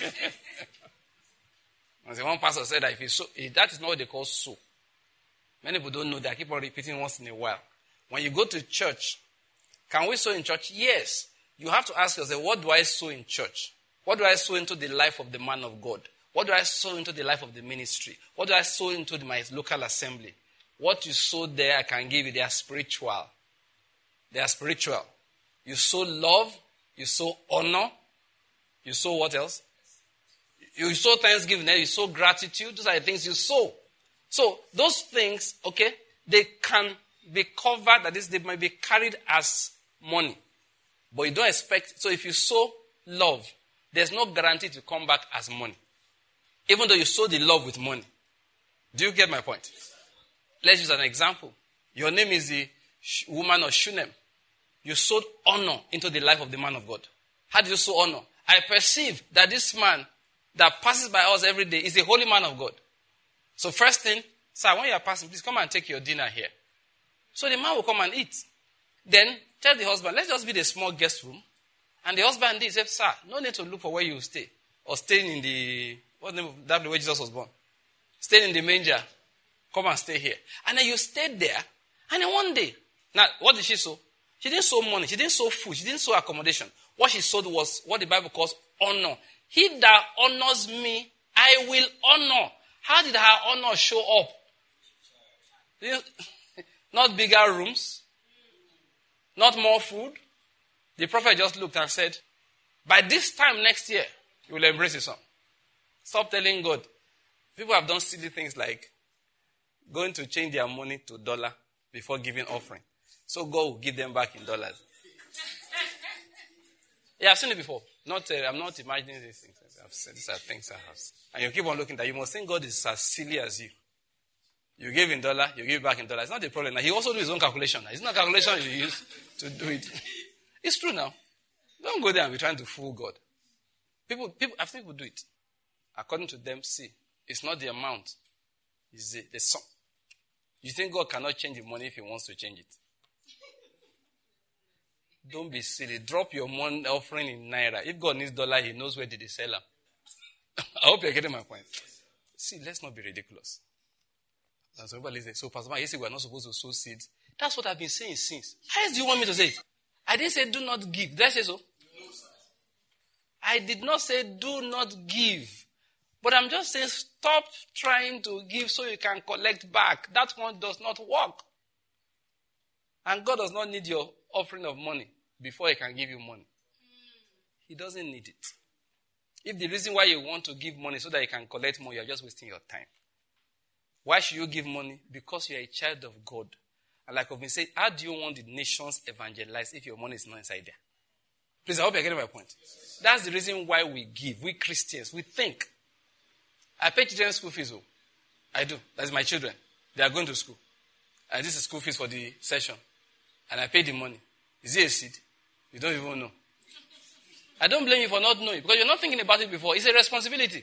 S1: As one pastor said that if you sow, that is not what they call sow. Many people don't know that. I keep on repeating once in a while. When you go to church, can we sow in church? Yes. You have to ask yourself, what do I sow in church? What do I sow into the life of the man of God? What do I sow into the life of the ministry? What do I sow into my local assembly? What you sow there, I can give you. They are spiritual. They are spiritual. You sow love. You sow honor. You sow what else? You sow thanksgiving. You sow gratitude. Those are the things you sow. So those things, okay, they can be covered. That is, they might be carried as money. But you don't expect. So if you sow love, there's no guarantee to come back as money. Even though you sow the love with money. Do you get my point? Let's use an example. Your name is the woman of Shunem. You sowed honor into the life of the man of God. How do you sow honor? I perceive that this man that passes by us every day is a holy man of God. So first thing, sir, when you are passing, please come and take your dinner here. So the man will come and eat. Then tell the husband, let's just be the small guest room. And the husband did say, sir, no need to look for where you will stay. Or staying in the, what's the name of that, the way Jesus was born? Staying in the manger. Come and stay here. And then you stayed there. And then one day, now, what did she sow? She didn't sow money. She didn't sow food. She didn't sow accommodation. What she sowed was what the Bible calls honor. He that honors me, I will honor. How did her honor show up? Not bigger rooms. Not more food. The prophet just looked and said, by this time next year, you will embrace your son. Stop telling God. People have done silly things like going to change their money to dollar before giving offering. So God will give them back in dollars. Yeah, I've seen it before. Not, uh, I'm not imagining these things. I've seen, these are things I have seen. And you keep on looking that you must think God is as silly as you. You give in dollar, you give back in dollar. It's not the problem. Now, he also do his own calculation. It's not calculation you use to do it. It's true now. Don't go there and be trying to fool God. People, people, I think people do it. According to them, see, it's not the amount. It's the, the sum. You think God cannot change the money if he wants to change it? Don't be silly. Drop your money offering in naira. If God needs dollar, he knows where did he sell them. I hope you're getting my point. See, let's not be ridiculous. And so everybody says, so Pastor Man, you say we're not supposed to sow seeds. That's what I've been saying since. How else do you want me to say it? I didn't say do not give. Did I say so?
S2: No, sir.
S1: I did not say do not give. But I'm just saying stop trying to give so you can collect back. That one does not work. And God does not need your offering of money before he can give you money. He doesn't need it. If the reason why you want to give money so that you can collect more, you're just wasting your time. Why should you give money? Because you're a child of God. And like I've been saying, how do you want the nations evangelized if your money is not inside there? Please, I hope you're getting my point. That's the reason why we give. We Christians, we think. I pay children's school fees. Oh. I do. That's my children. They are going to school. and this is school fees for the session, and I pay the money. Is it a seed? You don't even know. I don't blame you for not knowing, because you're not thinking about it before. It's a responsibility.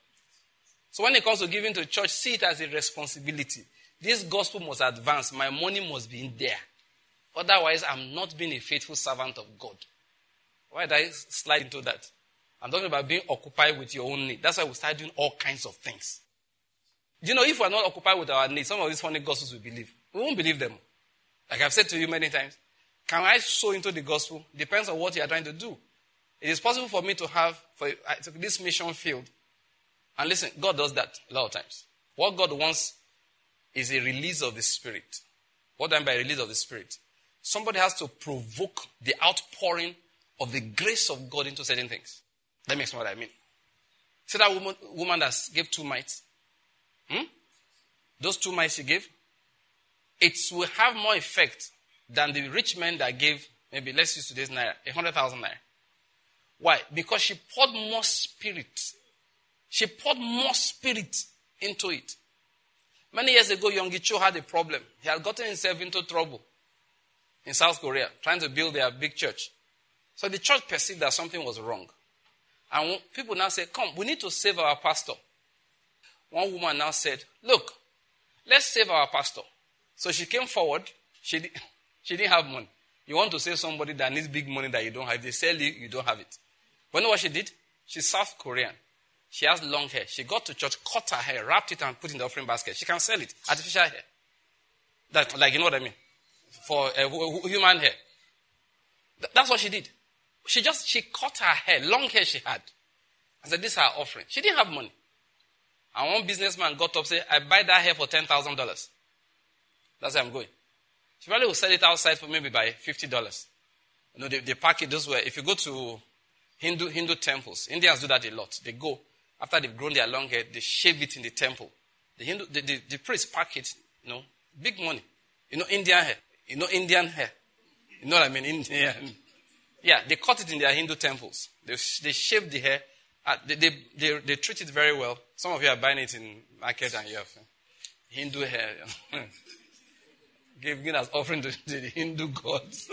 S1: So when it comes to giving to church, see it as a responsibility. This gospel must advance. My money must be in there. Otherwise, I'm not being a faithful servant of God. Why did I slide into that? I'm talking about being occupied with your own need. That's why we start doing all kinds of things. Do you know, if we're not occupied with our needs, some of these funny gospels we believe. We won't believe them. Like I've said to you many times, can I sow into the gospel? Depends on what you are trying to do. It is possible for me to have for this mission field. And listen, God does that a lot of times. What God wants is a release of the Spirit. What do I mean by release of the Spirit? Somebody has to provoke the outpouring of the grace of God into certain things. That makes what I mean. See that woman, woman that gave two mites? Hmm? Those two mites she gave, it will have more effect than the rich man that gave, maybe let's use today's naira, a hundred thousand naira. Why? Because she poured more spirit. She poured more spirit into it. Many years ago, Yonggi Cho had a problem. He had gotten himself into trouble in South Korea, trying to build their big church. So the church perceived that something was wrong. And people now say, come, we need to save our pastor. One woman now said, look, let's save our pastor. So she came forward. She, di- she didn't have money. You want to save somebody that needs big money that you don't have. If they sell you, you don't have it. But you know what she did? She's South Korean. She has long hair. She got to church, cut her hair, wrapped it and put it in the offering basket. She can sell it. Artificial hair. That, like, you know what I mean? For uh, human hair. Th- that's what she did. She just, she cut her hair, long hair she had. I said, this is her offering. She didn't have money. And one businessman got up and said, I buy that hair for ten thousand dollars. That's where I'm going. She probably will sell it outside for maybe by fifty dollars. You know, they, they pack it this way. If you go to Hindu Hindu temples, Indians do that a lot. They go, after they've grown their long hair, they shave it in the temple. The Hindu, the, the, the priest pack it, you know, big money. You know, Indian hair. You know, Indian hair. You know what I mean? Indian. Yeah, they cut it in their Hindu temples. They, they shave the hair. Uh, they, they, they, they treat it very well. Some of you are buying it in market and you have Hindu hair. Giving as offering to, to the Hindu gods.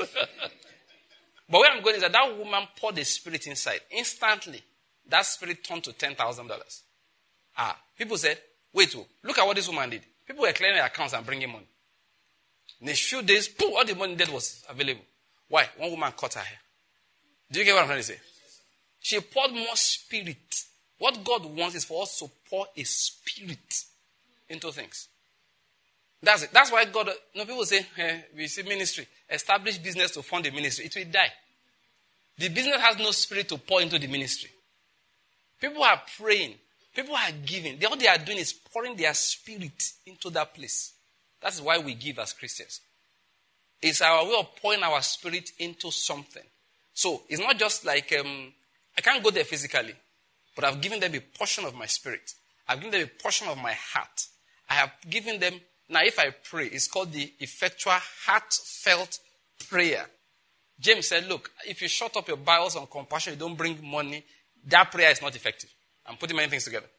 S1: But where I'm going is that that woman poured the spirit inside. Instantly, that spirit turned to ten thousand dollars. Ah, people said, wait, oh, look at what this woman did. People were clearing their accounts and bringing money. In a few days, boom, all the money that was available. Why? One woman cut her hair. Do you get what I'm trying to say? She poured more spirit. What God wants is for us to pour a spirit into things. That's it. That's why God, you know, people say, eh, we see ministry, establish business to fund the ministry. It will die. The business has no spirit to pour into the ministry. People are praying. People are giving. They, all they are doing is pouring their spirit into that place. That's why we give as Christians. It's our way of pouring our spirit into something. So it's not just like, um, I can't go there physically, but I've given them a portion of my spirit. I've given them a portion of my heart. I have given them, now if I pray, it's called the effectual heartfelt prayer. James said, look, if you shut up your bowels on compassion, you don't bring money, that prayer is not effective. I'm putting many things together.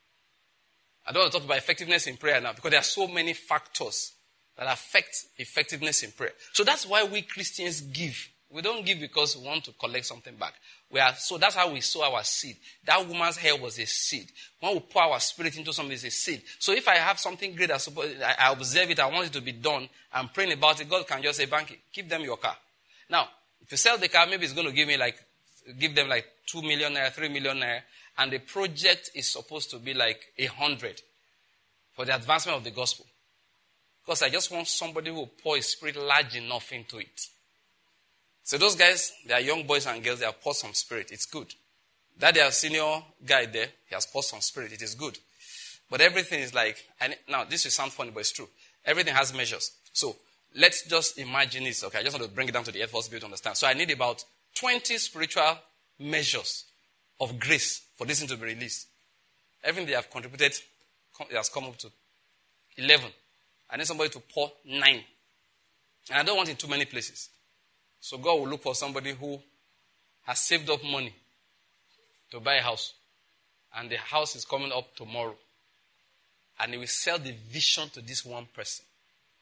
S1: I don't want to talk about effectiveness in prayer now because there are so many factors that affect effectiveness in prayer. So that's why we Christians give. We don't give because we want to collect something back. We are, so that's how we sow our seed. That woman's hair was a seed. When we pour our spirit into something, it's a seed. So if I have something great, I, suppose, I, I observe it, I want it to be done, I'm praying about it, God can just say, Banky, give them your car. Now, if you sell the car, maybe it's going to give me like, give them like two million naira, three million naira, and the project is supposed to be like a hundred for the advancement of the gospel. Because I just want somebody who will pour his spirit large enough into it. So those guys, they are young boys and girls, they have poured some spirit. It's good. That their senior guy there, he has poured some spirit. It is good. But everything is like, and now this will sound funny, but it's true. Everything has measures. So let's just imagine this. Okay, I just want to bring it down to the earth for us to be able to understand. So I need about twenty spiritual measures of grace for this thing to be released. Everything they have contributed, it has come up to eleven. I need somebody to pour nine. And I don't want it in too many places. So God will look for somebody who has saved up money to buy a house. And the house is coming up tomorrow. And he will sell the vision to this one person.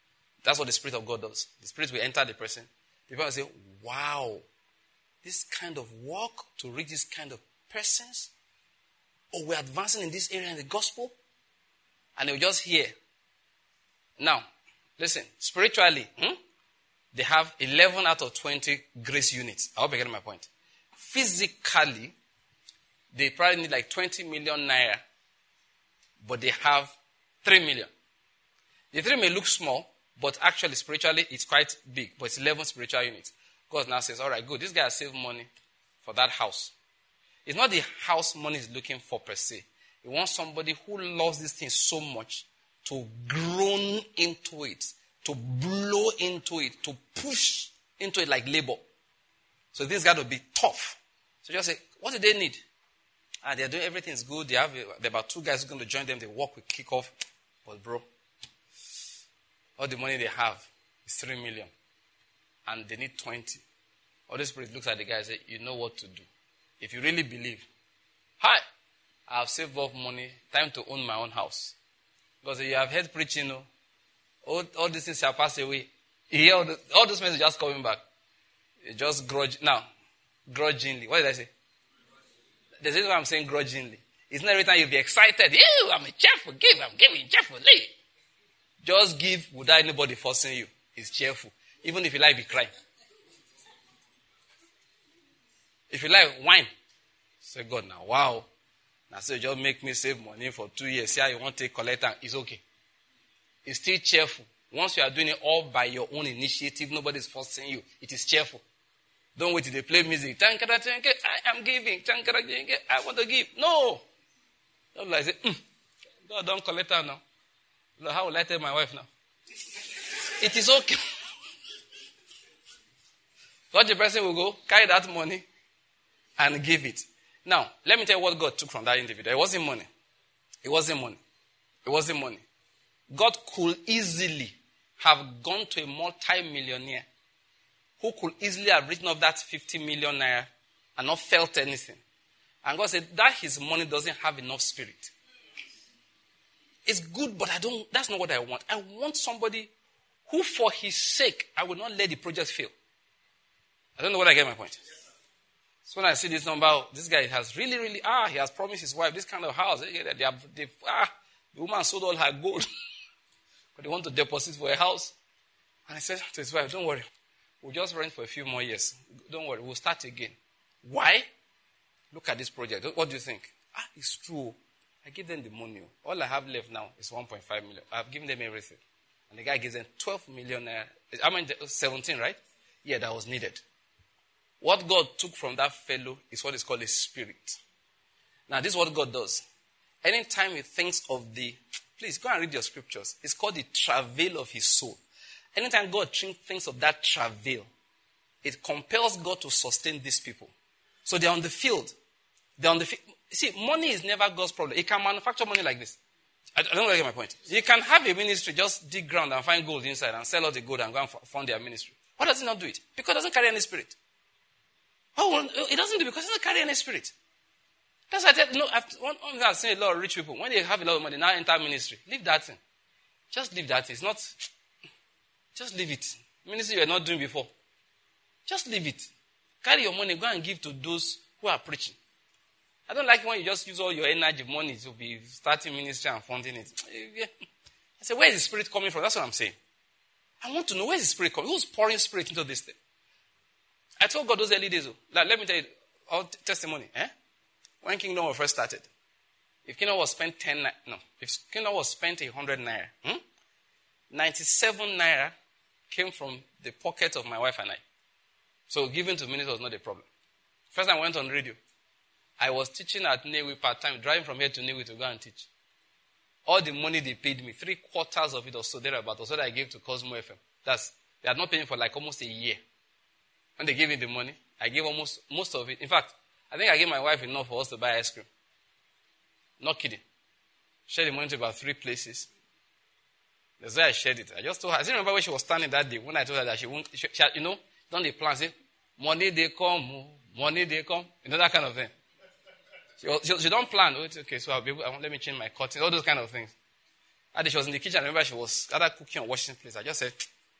S1: That's what the Spirit of God does. The Spirit will enter the person. The person will say, wow, this kind of work to reach this kind of persons? Or we're advancing in this area in the gospel? And they'll just hear. Now, listen, spiritually, hmm, they have eleven out of twenty grace units. I hope you're getting my point. Physically, they probably need like twenty million naira, but they have three million. The three may look small, but actually, spiritually, it's quite big. But it's eleven spiritual units. God now says, all right, good. This guy has saved money for that house. It's not the house money he's looking for per se. He wants somebody who loves this thing so much to groan into it, to blow into it, to push into it like labor. So this got to be tough. So just say, what do they need? Ah, they're doing everything's good. They have there are about two guys who are going to join them. They work with kickoff. But bro, all the money they have is three million. And they need twenty. Holy Spirit looks at the guy and says, you know what to do. If you really believe, hi, I have saved up money, time to own my own house. Because you have heard preaching, you know, all, all these things shall pass away. You hear all, the, all those messages just coming back. You just grudge, now, grudgingly. What did I say? The reason why I'm saying grudgingly. It's not every time you'll be excited. Ew, I'm a cheerful giver. I'm giving cheerfully. Just give without anybody forcing you. It's cheerful. Even if you like, be crying. If you like, whine. Say, God, now, wow. Now, so you just make me save money for two years. See how you want to take collect and it's okay. It's still cheerful. Once you are doing it all by your own initiative, nobody is forcing you. It is cheerful. Don't wait till they play music. I am giving. I want to give. No. Don't like say, mm, God, don't collect her now. Look, how will I tell my wife now? It is okay. Such a person will go, carry that money, and give it. Now, let me tell you what God took from that individual. It wasn't money. It wasn't money. It wasn't money. God could easily have gone to a multi-millionaire who could easily have written off that fifty million naira and not felt anything. And God said that his money doesn't have enough spirit. It's good, but I don't, that's not what I want. I want somebody who for his sake, I will not let the project fail. I don't know whether I get my point. So when I see this number, this guy has really, really, ah, he has promised his wife this kind of house. They, they have, they, ah, the woman sold all her gold. But they want to deposit for a house. And he said to his wife, don't worry. We'll just rent for a few more years. Don't worry. We'll start again. Why? Look at this project. What do you think? Ah, it's true. I give them the money. All I have left now is one point five million. I've given them everything. And the guy gives them twelve million. I mean, seventeen, right? Yeah, that was needed. What God took from that fellow is what is called a spirit. Now, this is what God does. Anytime he thinks of the, please go and read your scriptures. It's called the travail of his soul. Anytime God thinks of that travail, it compels God to sustain these people. So they're on the field. They're on the field. See, money is never God's problem. He can manufacture money like this. I, I don't know get my point. You can have a ministry, just dig ground and find gold inside and sell all the gold and go and fund their ministry. Why does he not do it? Because it doesn't carry any spirit. Oh, it doesn't do it because it doesn't carry any spirit. That's why I tell you, no, one thing I've seen a lot of rich people, when they have a lot of money, now enter ministry. Leave that thing. Just leave that thing. It's not, just leave it. Ministry you were not doing before. Just leave it. Carry your money, go and give to those who are preaching. I don't like when you just use all your energy, money to be starting ministry and funding it. I say, where is the spirit coming from? That's what I'm saying. I want to know where is the spirit coming. Who's pouring spirit into this thing? I told God those early days, like, let me tell you, all t- testimony. Eh? When Kingdom was first started, if Kingdom was spent ten, no, if Kingdom was spent a hundred naira, hmm? ninety-seven naira came from the pocket of my wife and I. So giving to ministers was not a problem. First time I went on radio, I was teaching at Newi part-time, driving from here to Newi to go and teach. All the money they paid me, three quarters of it or so thereabout, was what I gave to Cosmo F M. That's, they had not paid me for like almost a year. When they gave me the money, I gave almost most of it. In fact, I think I gave my wife enough for us to buy ice cream. Not kidding. Shared the money to about three places. That's why I shared it. I just told her. I still remember where she was standing that day when I told her that she won't, she, she, you know, done the plan, say, money they come, money they come. You know, that kind of thing. She, she, she don't plan. Oh, it's okay, so I'll be able, let me change my curtains, all those kind of things. And she was in the kitchen. I remember she was either cooking or washing plates. I just said,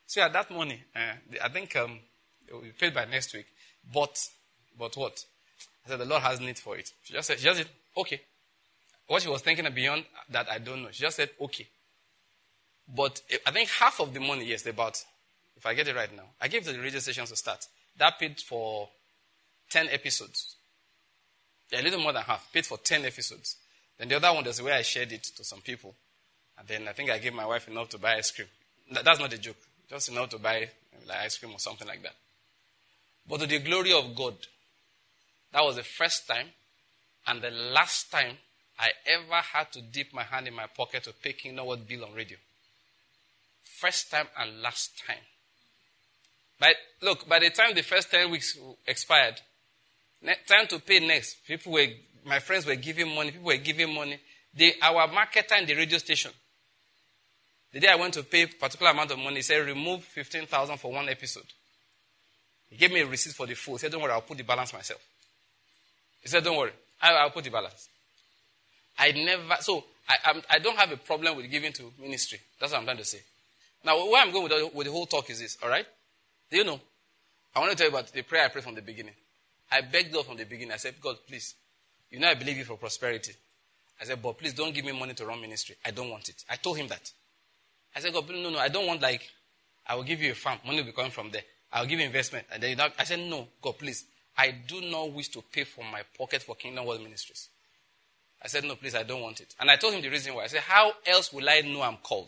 S1: So yeah, that money, uh, I think um, it will be paid by next week. But, but what? I said, the Lord has need for it. She just said, she just said, okay. What she was thinking beyond that, I don't know. She just said, okay. But I think half of the money, yes, about, if I get it right now, I gave the radio station to start. That paid for ten episodes. Yeah, a little more than half. Paid for ten episodes. Then the other one, there's the way I shared it to some people. And then I think I gave my wife enough to buy ice cream. That's not a joke. Just enough to buy like ice cream or something like that. But to the glory of God, that was the first time and the last time I ever had to dip my hand in my pocket to pay Kingdom Word bill on radio. First time and last time. By, look, by the time the first ten weeks expired, time to pay next, people were, my friends were giving money, people were giving money. They, our marketer in the radio station, the day I went to pay a particular amount of money, he said, remove fifteen thousand for one episode. He gave me a receipt for the full. He said, don't worry, I'll put the balance myself. He said, don't worry, I, I'll put the balance. I never, so I, I'm, I don't have a problem with giving to ministry. That's what I'm trying to say. Now, where I'm going with the, with the whole talk is this, all right? Do you know? I want to tell you about the prayer I prayed from the beginning. I begged God from the beginning. I said, God, please, you know I believe you for prosperity. I said, but please don't give me money to run ministry. I don't want it. I told him that. I said, God, no, no, I don't want like, I will give you a farm. Money will be coming from there. I will give you investment. And then you know, I said, no, God, please. I do not wish to pay from my pocket for Kingdom World Ministries. I said, no, please, I don't want it. And I told him the reason why. I said, how else will I know I'm called?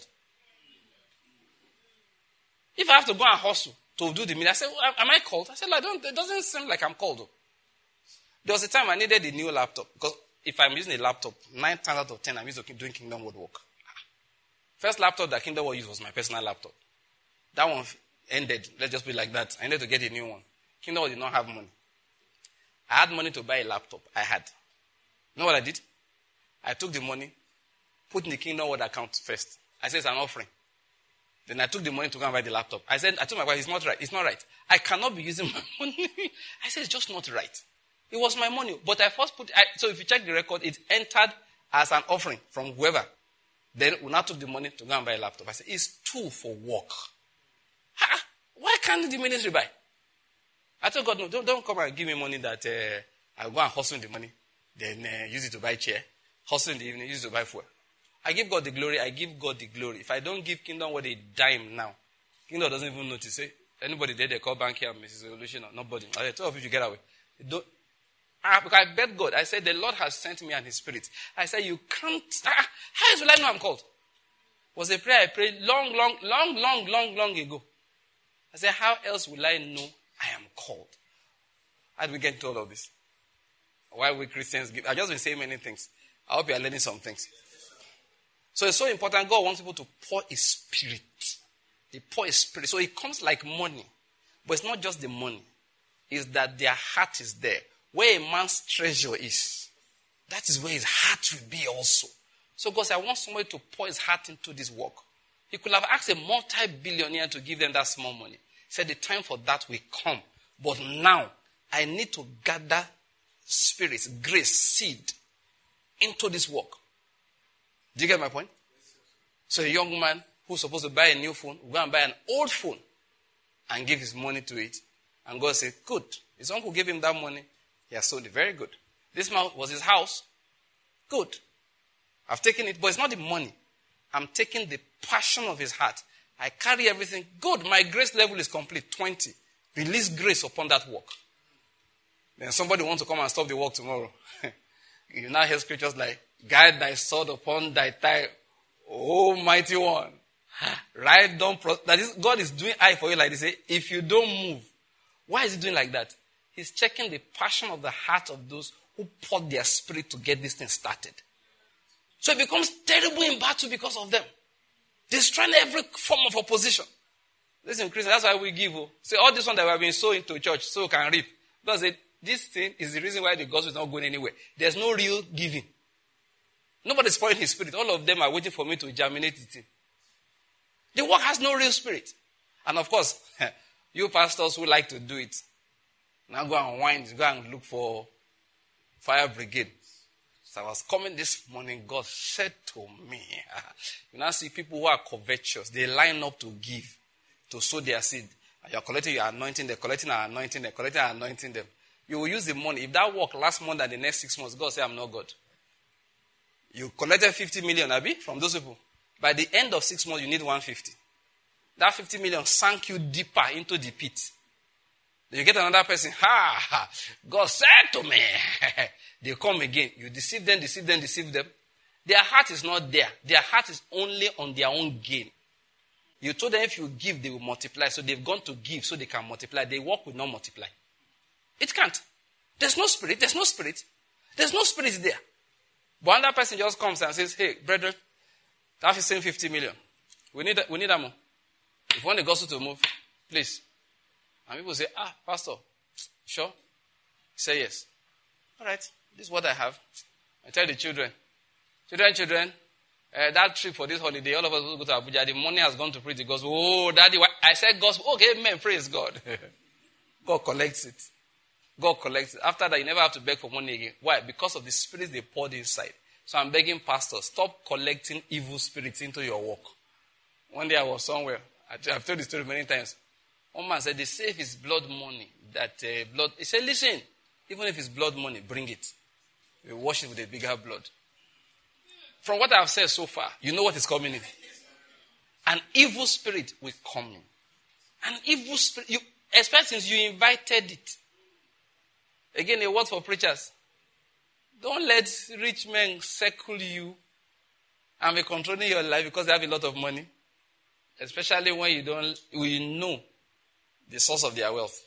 S1: If I have to go and hustle to do the ministry, I said, well, am I called? I said, I don't, it doesn't seem like I'm called. Though. There was a time I needed a new laptop. Because if I'm using a laptop, nine times out of ten, I'm used to keep doing Kingdom World work. First laptop that Kingdom World used was my personal laptop. That one ended. Let's just be like that. I needed to get a new one. Kingdom World did not have money. I had money to buy a laptop. I had. You know what I did? I took the money, put in the Kingdom World account first. I said it's an offering. Then I took the money to go and buy the laptop. I said, I told my wife, it's not right. It's not right. I cannot be using my money. I said, it's just not right. It was my money. But I first put, I, so if you check the record, it entered as an offering from whoever. Then we now took the money to go and buy a laptop. I said, it's too for work. Ha! Why can't the ministry buy? I told God, no, don't, don't come and give me money that uh, I'll go and hustle the money. Then uh, use it to buy chair. Hustle in the evening, use it to buy fuel. I give God the glory. I give God the glory. If I don't give Kingdom Word a dime now, Kingdom doesn't even notice. Say, anybody there, they call bank here, Missus Evolution, or nobody. I said, two of you should get away. Don't, ah, because I bet God. I said, the Lord has sent me and his spirit. I said, you can't. Ah, how else will I know I'm called? It was a prayer I prayed long, long, long, long, long, long ago. I said, how else will I know I am called? How do we get into all of this? Why we Christians give? I've just been saying many things. I hope you are learning some things. So it's so important. God wants people to pour his spirit. They pour his spirit. So it comes like money. But it's not just the money. It's that their heart is there. Where a man's treasure is, that is where his heart will be also. So God said, I want somebody to pour his heart into this work. He could have asked a multi-billionaire to give them that small money. He said, the time for that will come. But now, I need to gather spirits, grace, seed into this work. Do you get my point? So a young man who's supposed to buy a new phone will go and buy an old phone and give his money to it. And God said, good. His uncle gave him that money. He has sold it. Very good. This man was his house. Good. I've taken it, but it's not the money. I'm taking the passion of his heart. I carry everything. Good. My grace level is complete. twenty. Release grace upon that work. Then somebody wants to come and stop the work tomorrow. You now hear scriptures like, guide thy sword upon thy thigh, O mighty one. Right down. Pro- that is, God is doing eye for you like this. If you don't move. Why is he doing like that? He's checking the passion of the heart of those who poured their spirit to get this thing started. So it becomes terrible in battle because of them. Destroying every form of opposition. Listen, Christian, that's why we give. Oh. Say, all this one that we have been sowing to church so we can reap. Because it, this thing is the reason why the gospel is not going anywhere. There's no real giving. Nobody's pouring his spirit. All of them are waiting for me to germinate it in. The work has no real spirit. And of course, you pastors who like to do it, now go and whine, go and look for fire brigade. So I was coming this morning, God said to me, you now see people who are covetous, they line up to give. to sow their seed. And you are collecting your anointing, they're collecting our anointing, they're collecting our anointing them. You will use the money. If that work lasts more than the next six months, God say, I'm not God. You collected fifty million, Abi, from those people. By the end of six months, you need one hundred fifty. That fifty million sank you deeper into the pit. Then you get another person, ha, ha, God said to me. They come again. You deceive them, deceive them, deceive them. Their heart is not there. Their heart is only on their own gain. You told them if you give, they will multiply. So they've gone to give so they can multiply. They work will not multiply. It can't. There's no spirit. There's no spirit. There's no spirit there. But another person just comes and says, hey, brethren, that is saying fifty million. We need, we need that more. If you want the gospel to move, please. And people say, ah, pastor, sure? Say yes. All right, this is what I have. I tell the children, children, children, uh, that trip for this holiday, all of us will go to Abuja. The money has gone to preach the gospel. Oh, daddy, why? I said gospel. Okay, amen, praise God. God collects it. God collects it. After that, you never have to beg for money again. Why? Because of the spirits they poured inside. So I'm begging pastors, stop collecting evil spirits into your work. One day I was somewhere. I've told the story many times. One man said, they say if it's blood money, that uh, blood... He said, listen, even if it's blood money, bring it. We wash it with a bigger blood. From what I've said so far, you know what is coming in. An evil spirit will come in. An evil spirit... You, especially since you invited it. Again, a word for preachers. Don't let rich men circle you and be controlling your life because they have a lot of money. Especially when you don't, when you know the source of their wealth.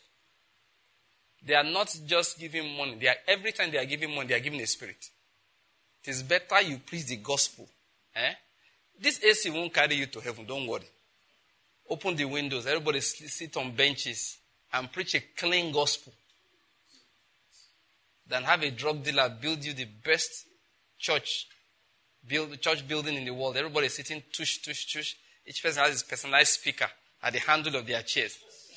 S1: They are not just giving money. They are, every time they are giving money, they are giving a spirit. It is better you preach the gospel. Eh? This A C won't carry you to heaven, don't worry. Open the windows, everybody sit on benches and preach a clean gospel. Than have a drug dealer build you the best church, build church building in the world. Everybody is sitting tush, tush, tush. Each person has his personalized speaker at the handle of their chairs.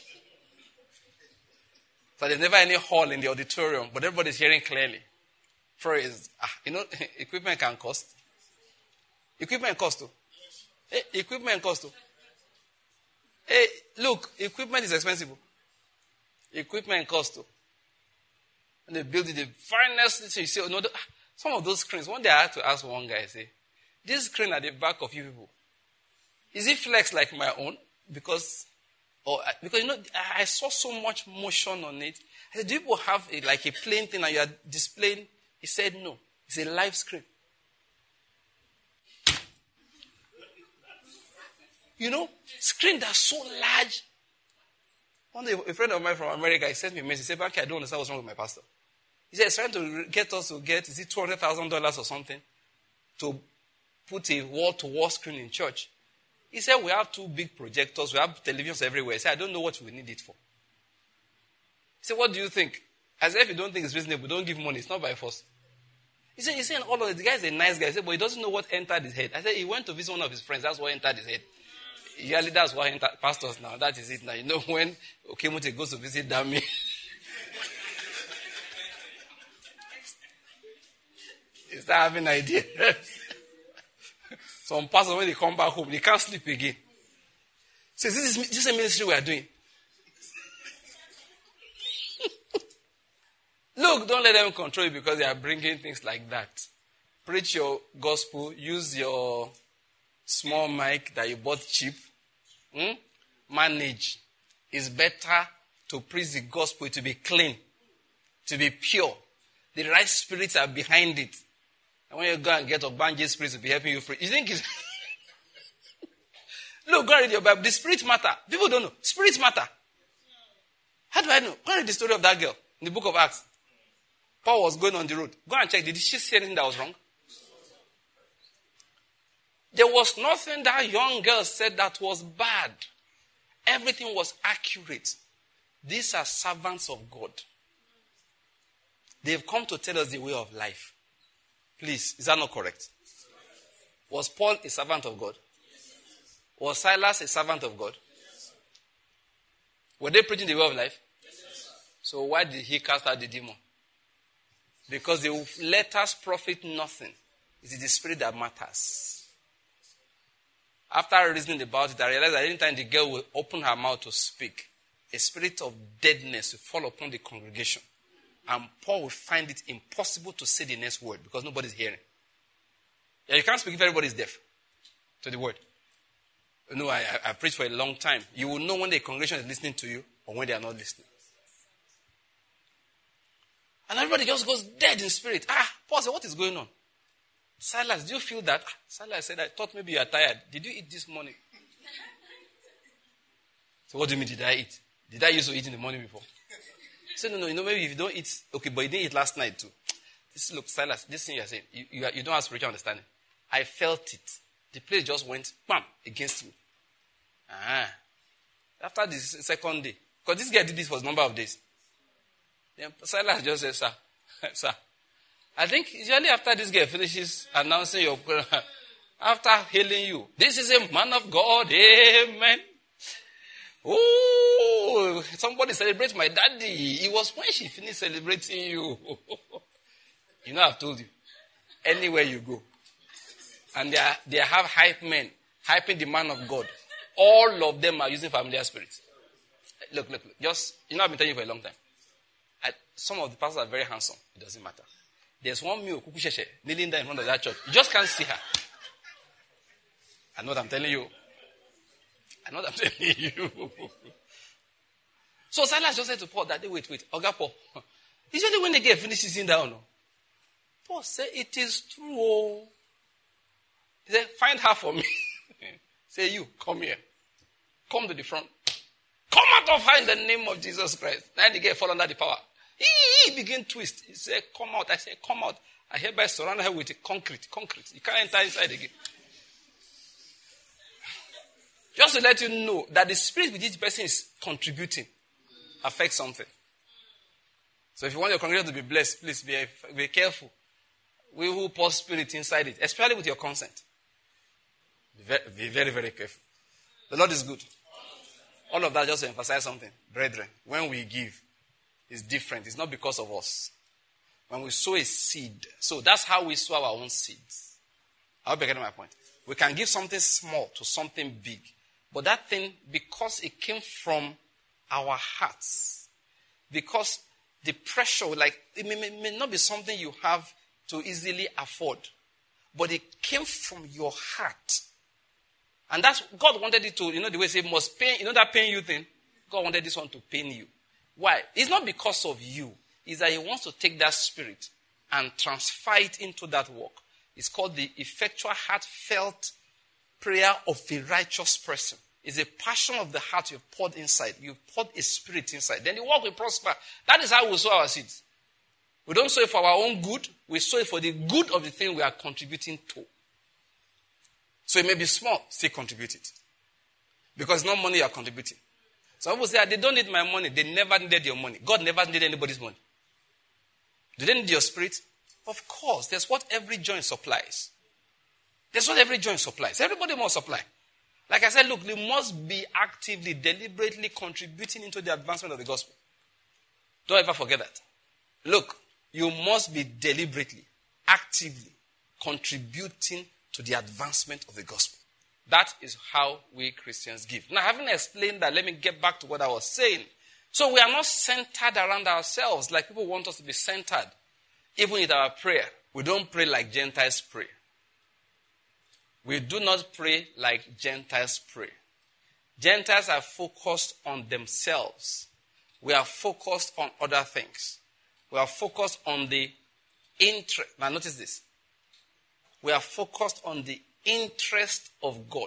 S1: So there's never any hall in the auditorium, but everybody's hearing clearly. Praise. Ah, you know, equipment can cost. Equipment costs too. Hey, equipment costs too. Hey, look, equipment is expensive. Equipment costs too. And they build it the finest thing. You see, you know, the, some of those screens, one day I had to ask one guy, I say, this screen at the back of you people, is it flex like my own? Because, or because you know, I saw so much motion on it. I said, do people have a, like a plain thing and you are displaying? He said, no. It's a live screen. You know, screen that's so large. One day, a friend of mine from America, he sent me a message. He said, Banky, I don't understand what's wrong with my pastor. He said, he's trying to get us to get, is it two hundred thousand dollars or something, to put a wall-to-wall screen in church. He said, we have two big projectors, we have televisions everywhere. He said, I don't know what we need it for. He said, what do you think? I said, if you don't think it's reasonable, don't give money. It's not by force. He said, he's saying all of it. The guy's a nice guy. He said, but he doesn't know what entered his head. I said, he went to visit one of his friends. That's what entered his head. Usually that's what entered pastors now. That is it now. You know when Okemote goes to visit Dami. He start having ideas. Some pastors, when they come back home, they can't sleep again. So this is, this is a ministry we are doing. Look, don't let them control you because they are bringing things like that. Preach your gospel. Use your small mic that you bought cheap. Hmm? Manage. It's better to preach the gospel, to be clean, to be pure. The right spirits are behind it. And when you go and get a Ogbanje spirit to be helping you preach, you think it's... Look, go and read your Bible. The spirit matter. People don't know. Spirits matter. How do I know? Go and read the story of that girl in the book of Acts. Paul was going on the road. Go and check. Did she see anything that was wrong? There was nothing that young girl said that was bad. Everything was accurate. These are servants of God. They've come to tell us the way of life. Please, is that not correct? Was Paul a servant of God? Was Silas a servant of God? Were they preaching the way of life? So why did he cast out the demon? Because the letters profit nothing. It is the spirit that matters. After reasoning about it, I realized that anytime the girl will open her mouth to speak, a spirit of deadness will fall upon the congregation. And Paul will find it impossible to say the next word because nobody's hearing. Yeah, you can't speak if everybody's deaf to the word. No, I, I, I preached for a long time. You will know when the congregation is listening to you or when they are not listening. And everybody just goes dead in spirit. Ah, Paul said, what is going on? Silas, do you feel that? Ah, Silas said, I thought maybe you are tired. Did you eat this morning? So what do you mean, did I eat? Did I used to eat in the morning before? He said, no, no, you know, maybe if you don't eat, okay, but you didn't eat last night too. This, look, Silas, this thing you're saying, you, you, are, you don't have spiritual understanding. I felt it. The place just went, bam, against me. Ah. After the second day, because this guy did this for a number of days. Then Silas just said, sir, sir, I think usually after this guy finishes announcing your prayer, after hailing you, this is a man of God, amen. Oh, somebody celebrate my daddy. It was when she finished celebrating you. You know, I've told you. Anywhere you go. And they, are, they have hype men, hyping the man of God. All of them are using familiar spirits. Look, look, look. Just, you know, I've been telling you for a long time. I, some of the pastors are very handsome. It doesn't matter. There's one mule, Kukusheshe, kneeling there in front of that church. You just can't see her. I know what I'm telling you. I know what I'm telling you. So Silas just said to Paul that day, wait, wait, Oga Paul. Usually when they get finished sitting down, no? Paul said, it is true. Oh. He said, find her for me. Say, you, come here. Come to the front. Come out of her in the name of Jesus Christ. Now the girl fall under the power. He, he began to twist. He said, come out. I said, come out. I hereby surround her with a concrete. Concrete. You can't enter inside again. Just to let you know that the spirit with each person is contributing affects something. So if you want your congregation to be blessed, please be, be careful. We will pour spirit inside it, especially with your consent. Be very, be very, very careful. The Lord is good. All of that just to emphasize something. Brethren, when we give, it's different. It's not because of us. When we sow a seed, so that's how we sow our own seeds. I hope you're getting my point. We can give something small to something big. But that thing, because it came from our hearts, because the pressure, like, it may, may, may not be something you have to easily afford, but it came from your heart. And that's, God wanted it to, you know, the way they say, must pain, you know that pain you thing? God wanted this one to pain you. Why? It's not because of you. It's that he wants to take that spirit and transfer it into that work. It's called the effectual heartfelt prayer of a righteous person. It's a passion of the heart you've poured inside. You've poured a spirit inside. Then the work will prosper. That is how we sow our seeds. We don't sow it for our own good. We sow it for the good of the thing we are contributing to. So it may be small, still contribute it. Because it's not money you are contributing. Some people say, they don't need my money. They never needed your money. God never needed anybody's money. Do they need your spirit? Of course. That's what every joint supplies. That's what every joint supplies. Everybody must supply. Like I said, look, you must be actively, deliberately contributing into the advancement of the gospel. Don't ever forget that. Look, you must be deliberately, actively contributing to the advancement of the gospel. That is how we Christians give. Now, having explained that, let me get back to what I was saying. So we are not centered around ourselves like people want us to be centered. Even in our prayer, we don't pray like Gentiles pray. We do not pray like Gentiles pray. Gentiles are focused on themselves. We are focused on other things. We are focused on the interest. Now notice this. We are focused on the interest of God.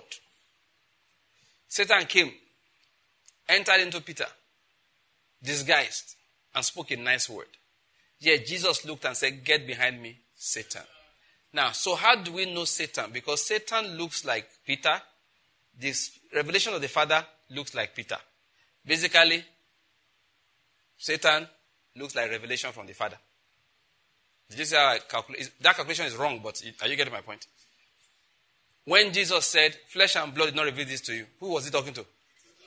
S1: Satan came, entered into Peter, disguised, and spoke a nice word. Yet Jesus looked and said, "Get behind me, Satan." Now, so how do we know Satan? Because Satan looks like Peter. This revelation of the Father looks like Peter. Basically, Satan looks like revelation from the Father. Did you see how I calculate? That calculation is wrong, but are you getting my point? When Jesus said, "Flesh and blood did not reveal this to you," who was he talking to?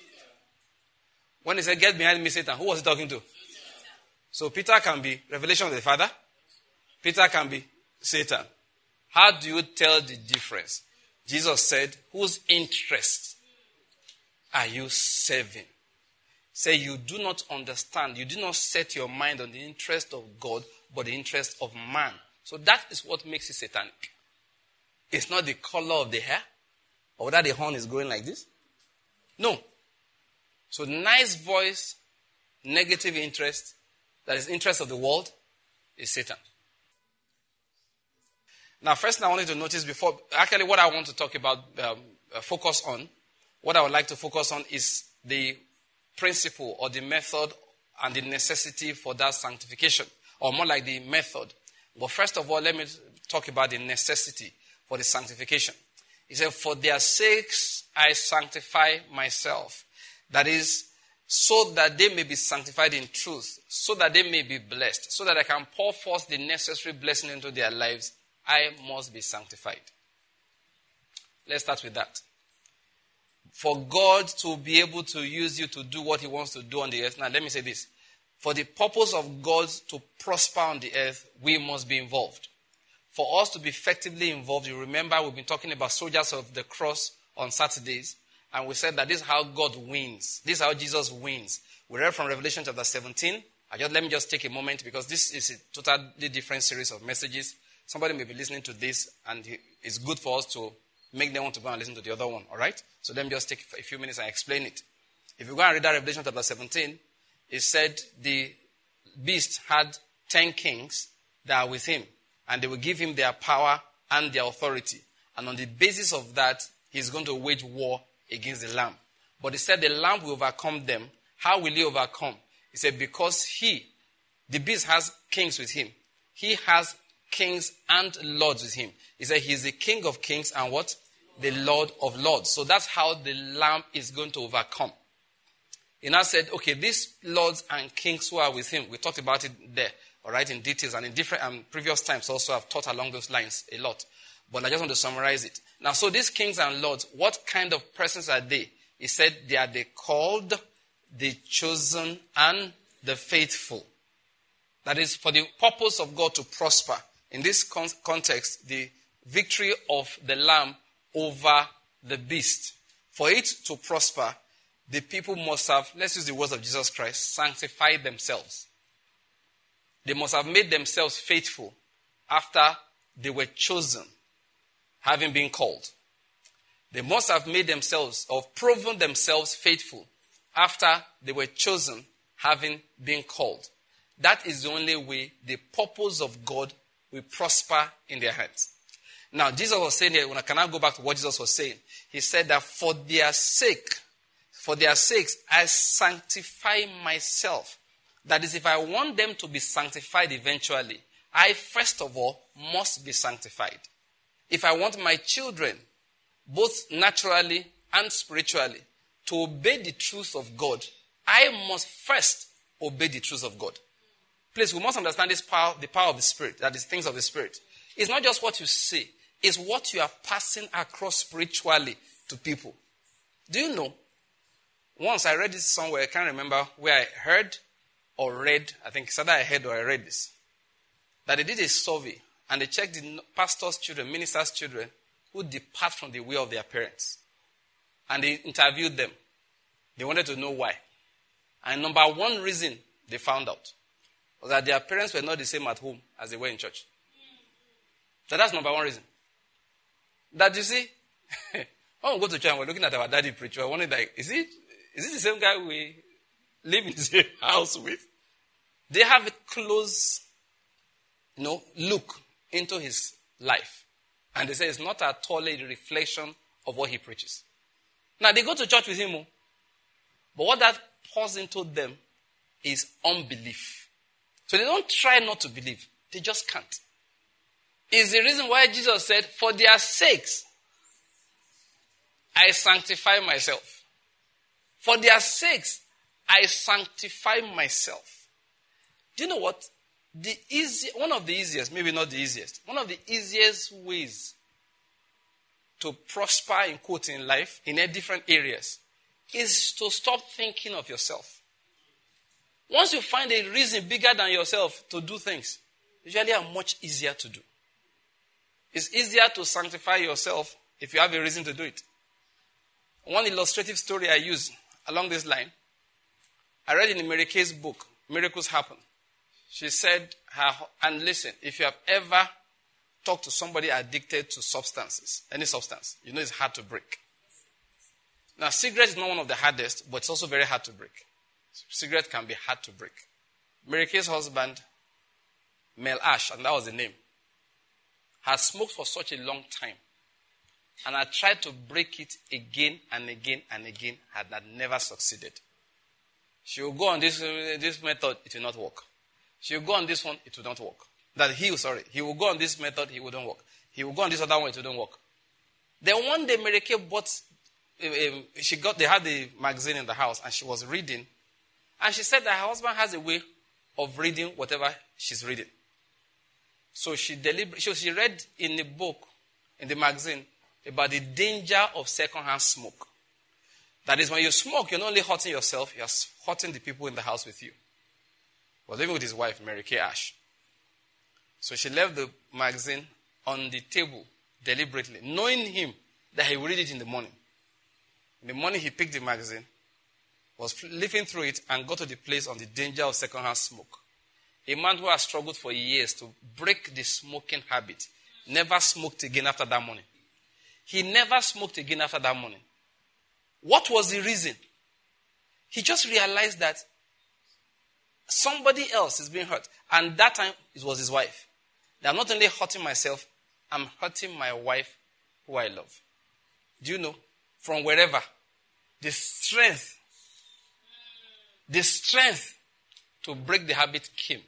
S1: When he said, "Get behind me, Satan," who was he talking to? So Peter can be revelation of the Father. Peter can be Satan. How do you tell the difference? Jesus said, whose interest are you serving? Say, you do not understand. You do not set your mind on the interest of God, but the interest of man. So that is what makes it satanic. It's not the color of the hair, or whether the horn is growing like this. No. So nice voice, negative interest, that is interest of the world, is Satan. Now, first I want you to notice before, actually what I want to talk about, um, uh, focus on, what I would like to focus on is the principle or the method and the necessity for that sanctification, or more like the method. But first of all, let me talk about the necessity for the sanctification. He said, for their sakes I sanctify myself. That is, so that they may be sanctified in truth, so that they may be blessed, so that I can pour forth the necessary blessing into their lives, I must be sanctified. Let's start with that. For God to be able to use you to do what he wants to do on the earth. Now, let me say this. For the purpose of God to prosper on the earth, we must be involved. For us to be effectively involved, you remember we've been talking about soldiers of the cross on Saturdays, and we said that this is how God wins. This is how Jesus wins. We read from Revelation chapter seventeen. I just, let me just take a moment because this is a totally different series of messages. Somebody may be listening to this, and it's good for us to make them want to go and listen to the other one, all right? So let me just take a few minutes and explain it. If you go and read that Revelation chapter seventeen, it said the beast had ten kings that are with him, and they will give him their power and their authority. And on the basis of that, he's going to wage war against the Lamb. But he said the Lamb will overcome them. How will he overcome? He said because he, the beast has kings with him. He has kings and lords with him. He said he's the King of kings and what? The Lord of lords. So that's how the Lamb is going to overcome. He now said, okay, these lords and kings who are with him, we talked about it there, all right, in details, and in different um, previous times also I've taught along those lines a lot. But I just want to summarize it. Now, so these kings and lords, what kind of persons are they? He said they are the called, the chosen, and the faithful. That is for the purpose of God to prosper. In this con- context, the victory of the Lamb over the beast. For it to prosper, the people must have, let's use the words of Jesus Christ, sanctified themselves. They must have made themselves faithful after they were chosen, having been called. They must have made themselves or proven themselves faithful after they were chosen, having been called. That is the only way the purpose of God will prosper in their hands. Now, Jesus was saying here, when I can now go back to what Jesus was saying, he said that for their sake, for their sakes, I sanctify myself. That is, if I want them to be sanctified eventually, I first of all must be sanctified. If I want my children, both naturally and spiritually, to obey the truth of God, I must first obey the truth of God. Please, we must understand this power, the power of the Spirit, that is things of the Spirit. It's not just what you say, it's what you are passing across spiritually to people. Do you know? Once I read this somewhere, I can't remember where I heard or read, I think it's either I heard or I read this, that they did a survey and they checked the pastors' children, ministers' children who depart from the way of their parents. And they interviewed them. They wanted to know why. And number one reason they found out was that their parents were not the same at home as they were in church. So that's number one reason. That you see, when we go to church and we're looking at our daddy preacher, we're wondering, like, is he, is he the same guy we live in the same house with? They have a close, you know, look into his life. And they say it's not at all a reflection of what he preaches. Now, they go to church with him, but what that pours into them is unbelief. So they don't try not to believe. They just can't. It's the reason why Jesus said, for their sakes, I sanctify myself. For their sakes, I sanctify myself. Do you know what? The easy, one of the easiest, maybe not the easiest, one of the easiest ways to prosper in quote in life in different areas is to stop thinking of yourself. Once you find a reason bigger than yourself to do things, usually are much easier to do. It's easier to sanctify yourself if you have a reason to do it. One illustrative story I use along this line, I read in Mary Kay's book, Miracles Happen. She said, her, and listen, if you have ever talked to somebody addicted to substances, any substance, you know it's hard to break. Now, cigarette is not one of the hardest, but it's also very hard to break. Cigarette can be hard to break. Mary Kay's husband, Mel Ash, and that was the name, had smoked for such a long time. And I tried to break it again and again and again, had that never succeeded. She will go on this, uh, this method, it will not work. She will go on this one, it will not work. That he, sorry, he will go on this method, it wouldn't work. He will go on this other one, it wouldn't work. Then one day, Mary Kay bought, uh, uh, she got, they had the magazine in the house, and she was reading. And she said that her husband has a way of reading whatever she's reading. So she deliberately, so she read in the book, in the magazine, about the danger of secondhand smoke. That is, when you smoke, you're not only hurting yourself, you're hurting the people in the house with you. He was living with his wife, Mary Kay Ash. So she left the magazine on the table deliberately, knowing him that he would read it in the morning. In the morning, he picked the magazine, was flipping through it, and got to the place on the danger of secondhand smoke. A man who has struggled for years to break the smoking habit never smoked again after that morning. He never smoked again after that morning. What was the reason? He just realized that somebody else is being hurt. And that time, it was his wife. That I'm not only hurting myself, I'm hurting my wife who I love. Do you know? From wherever, the strength, the strength to break the habit came.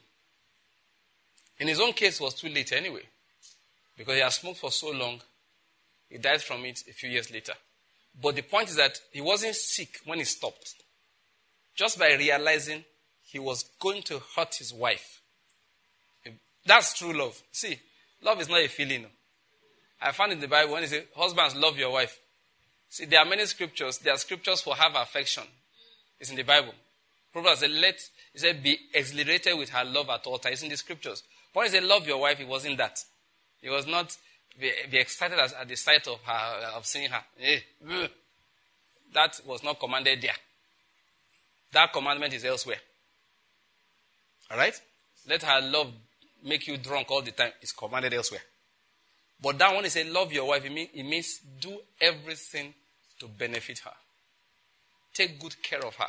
S1: In his own case, it was too late anyway. Because he had smoked for so long, he died from it a few years later. But the point is that he wasn't sick when he stopped. Just by realizing he was going to hurt his wife. That's true love. See, love is not a feeling. I found in the Bible when it says, husbands, love your wife. See, there are many scriptures. There are scriptures for have affection. It's in the Bible. Proverbs said, let, he said, be exhilarated with her love at all times. It's in the scriptures. When he said, love your wife, it wasn't that. It was not, be, be excited as, at the sight of her, of seeing her. Eh, that was not commanded there. That commandment is elsewhere. All right? Let her love make you drunk all the time. It's commanded elsewhere. But that one, he said, love your wife. It means, it means do everything to benefit her. Take good care of her.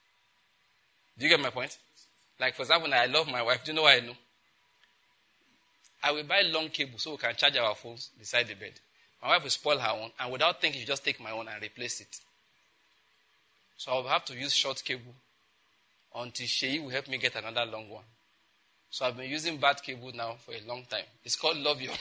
S1: Do you get my point? Like, for example, I love my wife. Do you know what I know? I will buy long cable so we can charge our phones beside the bed. My wife will spoil her own, and without thinking, she just take my own and replace it. So I'll have to use short cable until she will help me get another long one. So I've been using bad cable now for a long time. It's called love your.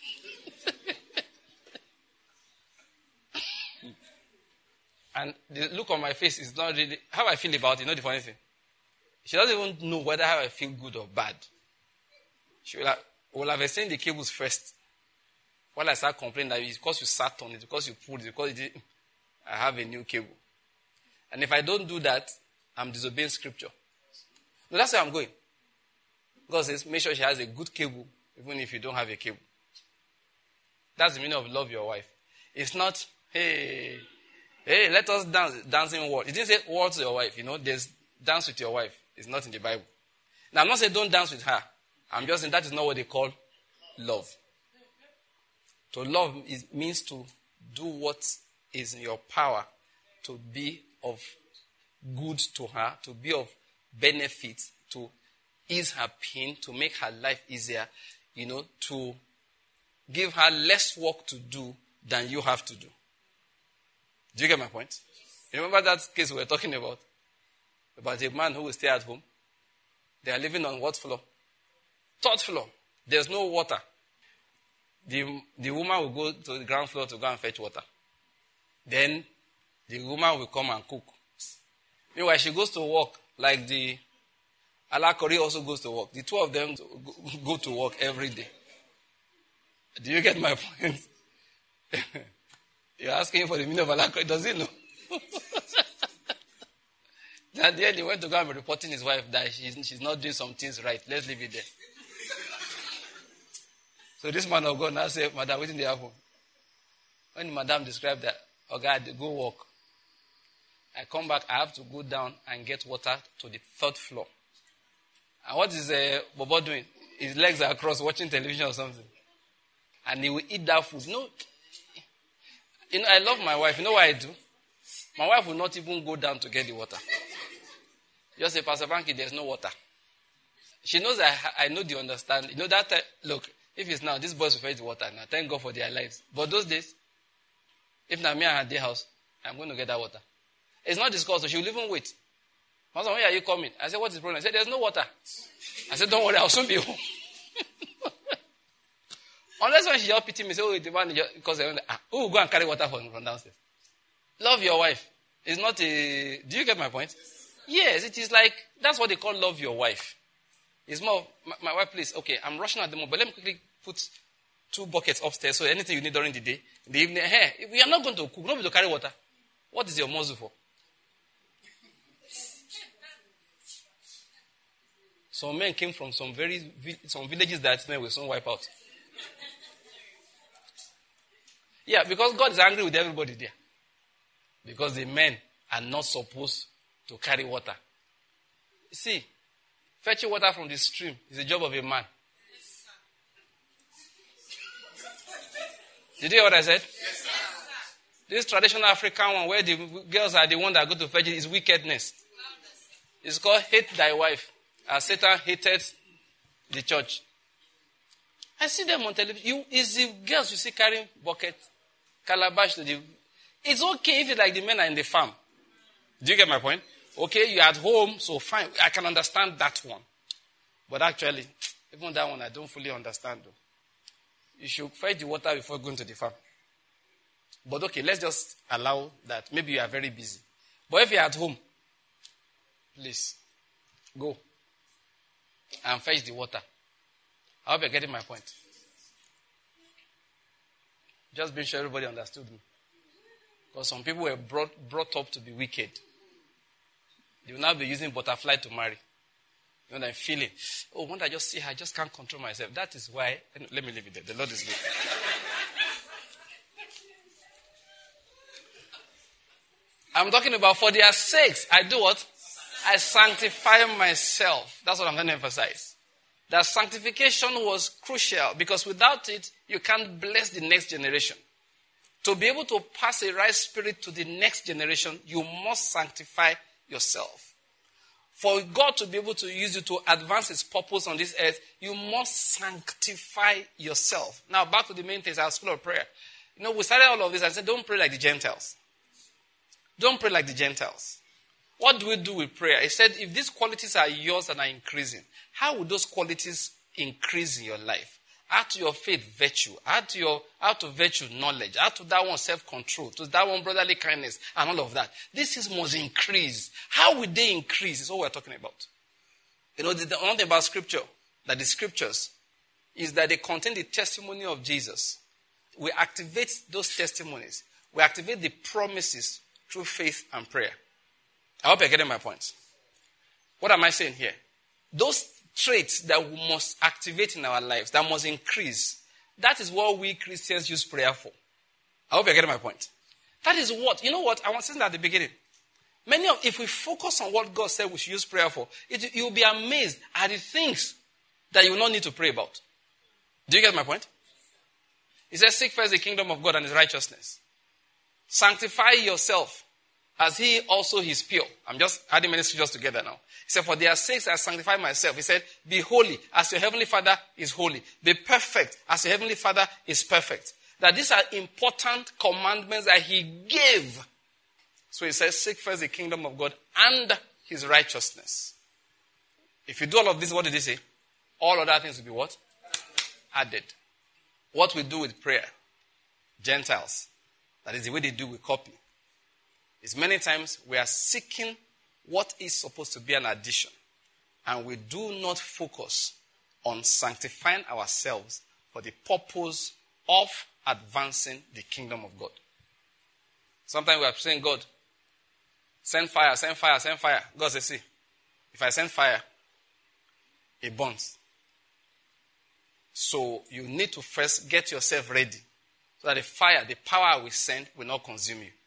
S1: And the look on my face is not really how I feel about it. You know the funny thing? She doesn't even know whether how I feel good or bad. She will have, will have exchanged the cables first. While I start complaining that it's because you sat on it, because you pulled it, because it didn't, I have a new cable. And if I don't do that, I'm disobeying scripture. No, that's where I'm going. God says, make sure she has a good cable, even if you don't have a cable. That's the meaning of love your wife. It's not, hey, hey, let us dance, dancing word. It didn't say word to your wife. You know, there's dance with your wife. It's not in the Bible. Now, I'm not saying don't dance with her. I'm just saying that is not what they call love. To love is, means to do what is in your power to be of good to her, to be of benefit, to ease her pain, to make her life easier, you know, to give her less work to do than you have to do. Do you get my point? Remember that case we were talking about? About a man who will stay at home. They are living on what floor? Third floor. There's no water. The, the woman will go to the ground floor to go and fetch water. Then the woman will come and cook. Meanwhile, she goes to work like the Alakori also goes to work. The two of them go to work every day. Do you get my point? You're asking for the meaning of Alakori. Does he know? That day he went to go and be reporting his wife that she's, she's not doing some things right. Let's leave it there. So this man of God now said, Madam, waiting the apple. When Madam described that, oh God, go walk. I come back, I have to go down and get water to the third floor. And what is uh, Bobo doing? His legs are crossed, watching television or something. And he will eat that food. No, you know, I love my wife. You know what I do? My wife will not even go down to get the water. Just say, Pastor Banky, there's no water. She knows I, I know the understanding. You know that time, look, if it's now, these boys will fetch the water now. Thank God for their lives. But those days, if now me and her their house, I'm going to get that water. It's not discussed, so she will even wait. Pastor, when are you coming? I said, what is the problem? I said, there's no water. I said, don't worry, I'll soon be home. Unless when she just pity me, say, oh, the man, because I ah, who will go and carry water from, from downstairs? Love your wife. It's not a, do you get my point? Yes, it is like, that's what they call love your wife. It's more, my, my wife, please, okay, I'm rushing at the moment, but let me quickly put two buckets upstairs, so anything you need during the day, in the evening, hey, we are not going to cook, not going to carry water. What is your muzzle for? Some men came from some very, some villages that men will soon wipe out. Yeah, because God is angry with everybody there. Because the men are not supposed to carry water. You see, fetching water from the stream is the job of a man. Did you hear what I said?
S2: Yes, sir.
S1: This traditional African one where the girls are the ones that go to fetch it is wickedness. It's called hate thy wife. As Satan hated the church. I see them on television. You, it's the girls you see carrying bucket, calabash to the... It's okay if it's like the men are in the farm. Do you get my point? Okay, you're at home, so fine. I can understand that one. But actually, even that one I don't fully understand though. You should fetch the water before going to the farm. But okay, let's just allow that. Maybe you are very busy. But if you're at home, please, go and fetch the water. I hope you're getting my point. Just being sure everybody understood me. Because some people were brought, brought up to be wicked. They will now be using butterfly to marry. You know, I'm feeling, oh, when I just see her, I just can't control myself. That is why, let me leave it there. The Lord is good. I'm talking about for their sakes, I do what? I sanctify myself. That's what I'm going to emphasize. That sanctification was crucial because without it, you can't bless the next generation. To be able to pass a right spirit to the next generation, you must sanctify yourself. For God to be able to use you to advance His purpose on this earth, you must sanctify yourself. Now, back to the main things, our school of prayer. You know, we started all of this and said, don't pray like the Gentiles. Don't pray like the Gentiles. What do we do with prayer? He said, if these qualities are yours and are increasing, how will those qualities increase in your life? Add to your faith virtue. Add to your add to virtue knowledge. Add to that one self-control. To that one brotherly kindness and all of that. This is must increase. How will they increase? Is what we're talking about. You know, the, the one thing about scripture, that the scriptures, is that they contain the testimony of Jesus. We activate those testimonies. We activate the promises through faith and prayer. I hope you're getting my point. What am I saying here? Those traits that we must activate in our lives, that must increase, that is what we Christians use prayer for. I hope you're getting my point. That is what, you know what, I was saying that at the beginning. Many of, if we focus on what God said we should use prayer for, it, you'll be amazed at the things that you will not need to pray about. Do you get my point? He says, seek first the kingdom of God and His righteousness. Sanctify yourself as He also is pure. I'm just adding many scriptures together now. He said, for their sakes I sanctify myself. He said, be holy as your heavenly Father is holy. Be perfect as your heavenly Father is perfect. That these are important commandments that He gave. So He says, seek first the kingdom of God and His righteousness. If you do all of this, what did He say? All other things will be what? Added. What we do with prayer, Gentiles, that is the way they do with copy, is many times we are seeking what is supposed to be an addition. And we do not focus on sanctifying ourselves for the purpose of advancing the kingdom of God. Sometimes we are saying, God, send fire, send fire, send fire. God says, see, if I send fire, it burns. So you need to first get yourself ready So that the fire, the power we send will not consume you.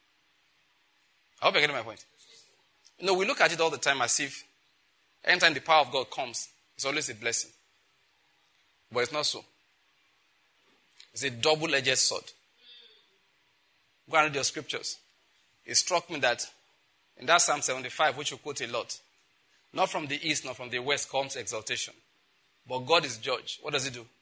S1: I hope you're getting my point. You know, we look at it all the time as if anytime the power of God comes, it's always a blessing. But it's not so. It's a double-edged sword. Go and read your scriptures. It struck me that in that Psalm seventy-five, which you quote a lot, not from the east, nor from the west comes exaltation. But God is judge. What does he do?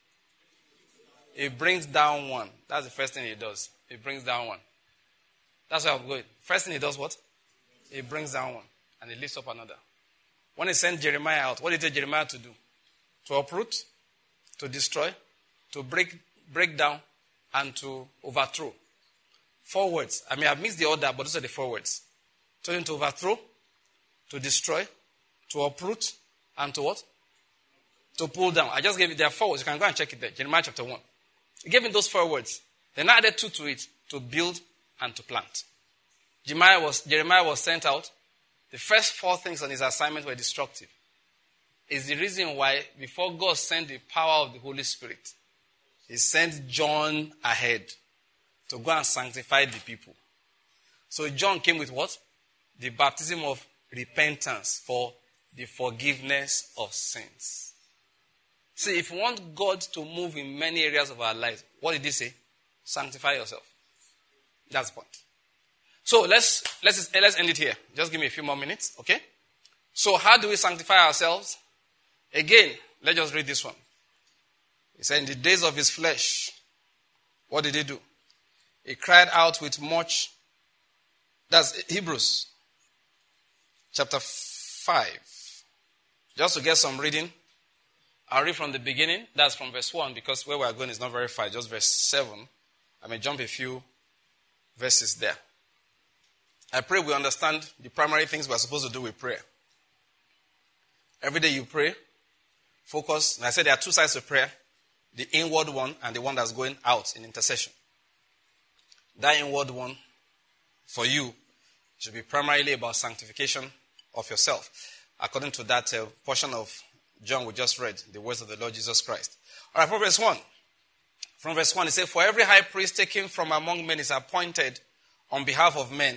S1: He brings down one. That's the first thing he does. He brings down one. That's where I'm going. First thing he does what? He brings down one. And he lifts up another. When he sent Jeremiah out, what did he tell Jeremiah to do? To uproot, to destroy, to break, break down, and to overthrow. Four words. I mean, I've missed the order, but those are the four words. Told him to overthrow, to destroy, to uproot, and to what? To pull down. I just gave you, there are four words. You can go and check it there. Jeremiah chapter one. He gave him those four words. Then I added two to it, to build and to plant. Jeremiah was, Jeremiah was sent out. The first four things on his assignment were destructive. It's the reason why, before God sent the power of the Holy Spirit, he sent John ahead to go and sanctify the people. So John came with what? The baptism of repentance for the forgiveness of sins. See, if you want God to move in many areas of our lives, what did he say? Sanctify yourself. That's the point. So let's let's let's end it here. Just give me a few more minutes, okay? So how do we sanctify ourselves? Again, let's just read this one. He said, in the days of his flesh, what did he do? He cried out with much. That's Hebrews chapter five. Just to get some reading, I'll read from the beginning. That's from verse one, because where we're going is not very far, just verse seven. I may jump a few verses there. I pray we understand the primary things we're supposed to do with prayer. Every day you pray, focus. And I said there are two sides to prayer. The inward one and the one that's going out in intercession. That inward one, for you, should be primarily about sanctification of yourself. According to that uh, portion of John we just read, the words of the Lord Jesus Christ. All right, from verse one. From verse one, it says, for every high priest taken from among men is appointed on behalf of men.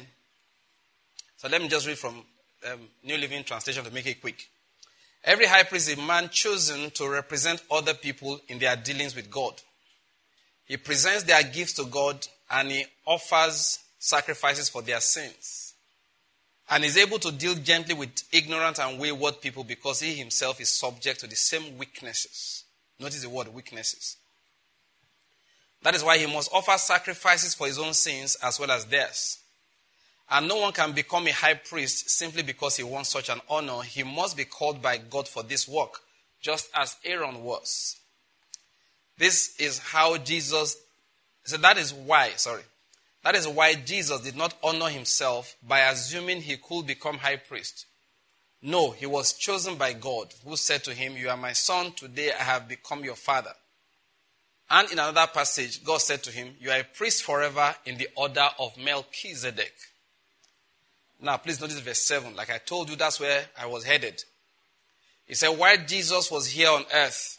S1: So let me just read from um, New Living Translation to make it quick. Every high priest is a man chosen to represent other people in their dealings with God. He presents their gifts to God and he offers sacrifices for their sins. And is able to deal gently with ignorant and wayward people because he himself is subject to the same weaknesses. Notice the word weaknesses. That is why he must offer sacrifices for his own sins as well as theirs. And no one can become a high priest simply because he wants such an honor. He must be called by God for this work, just as Aaron was. This is how Jesus, so that is why, sorry, that is why Jesus did not honor himself by assuming he could become high priest. No, he was chosen by God, who said to him, you are my son, today I have become your father. And in another passage, God said to him, you are a priest forever in the order of Melchizedek. Now, please notice verse seven. Like I told you, that's where I was headed. He said, while Jesus was here on earth,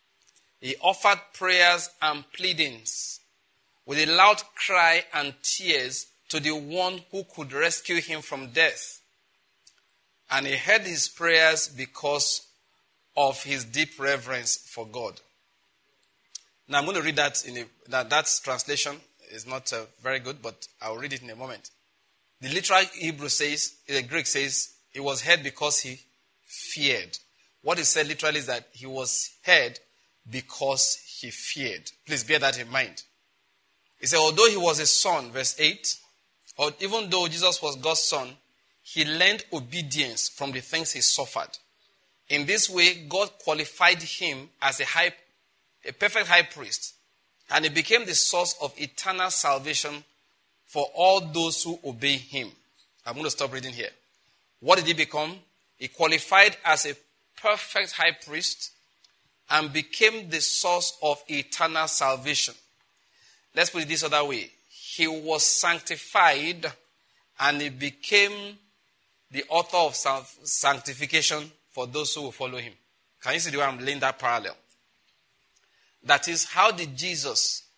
S1: he offered prayers and pleadings with a loud cry and tears to the one who could rescue him from death. And he heard his prayers because of his deep reverence for God. Now, I'm going to read that in a, that, that translation is not uh, very good, but I'll read it in a moment. The literal Hebrew says, the Greek says, he was heard because he feared. What it said literally is that he was heard because he feared. Please bear that in mind. He said, although he was a son, verse eight, or even though Jesus was God's son, he learned obedience from the things he suffered. In this way, God qualified him as a high, a perfect high priest, and he became the source of eternal salvation for all those who obey him. I'm going to stop reading here. What did he become? He qualified as a perfect high priest and became the source of eternal salvation. Let's put it this other way. He was sanctified and he became the author of sanctification for those who will follow him. Can you see the way I'm laying that parallel? That is, how did Jesus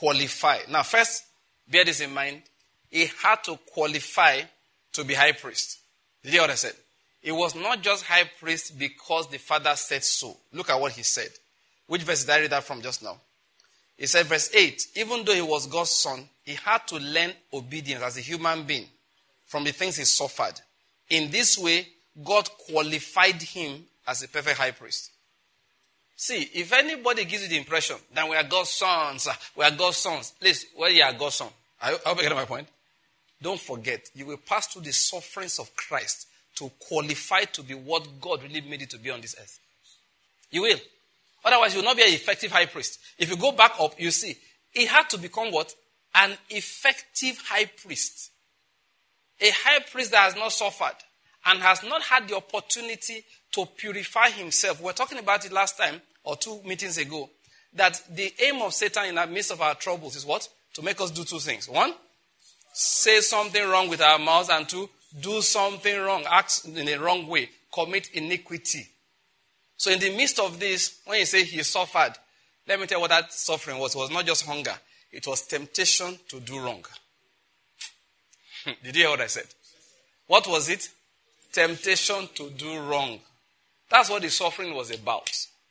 S1: qualify. Now, first, bear this in mind. He had to qualify to be high priest. Did you hear what I said? He was not just high priest because the Father said so. Look at what he said. Which verse did I read that from just now? He said, verse eight, even though he was God's son, he had to learn obedience as a human being from the things he suffered. In this way, God qualified him as a perfect high priest. See, if anybody gives you the impression that we are God's sons, we are God's sons, please, well, you are God's son. I hope you get my point. Don't forget, you will pass through the sufferings of Christ to qualify to be what God really made you to be on this earth. You will. Otherwise, you will not be an effective high priest. If you go back up, you see, he had to become what? An effective high priest. A high priest that has not suffered and has not had the opportunity to purify himself. We were talking about it last time, or two meetings ago, that the aim of Satan in the midst of our troubles is what? To make us do two things. One, say something wrong with our mouths, and two, do something wrong, act in the wrong way, commit iniquity. So in the midst of this, when you say he suffered, let me tell you what that suffering was. It was not just hunger. It was temptation to do wrong. Did you hear what I said? What was it? Temptation to do wrong. That's what the suffering was about.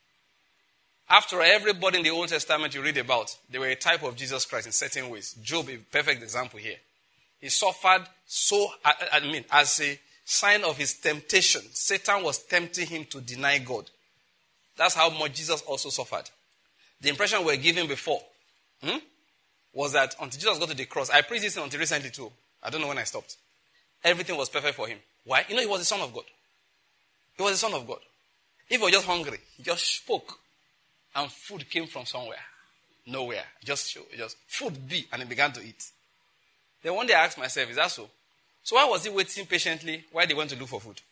S1: After all, everybody in the Old Testament you read about, they were a type of Jesus Christ in certain ways. Job, a perfect example here. He suffered so, I, I mean, as a sign of his temptation. Satan was tempting him to deny God. That's how much Jesus also suffered. The impression we were given before hmm, was that until Jesus got to the cross, I preached this until recently too. I don't know when I stopped. Everything was perfect for him. Why? You know, he was the Son of God. He was the Son of God. If he was just hungry, he just spoke. And food came from somewhere. Nowhere. Just, just food be, and he began to eat. Then one day I asked myself, is that so? So why was he waiting patiently while they went to look for food?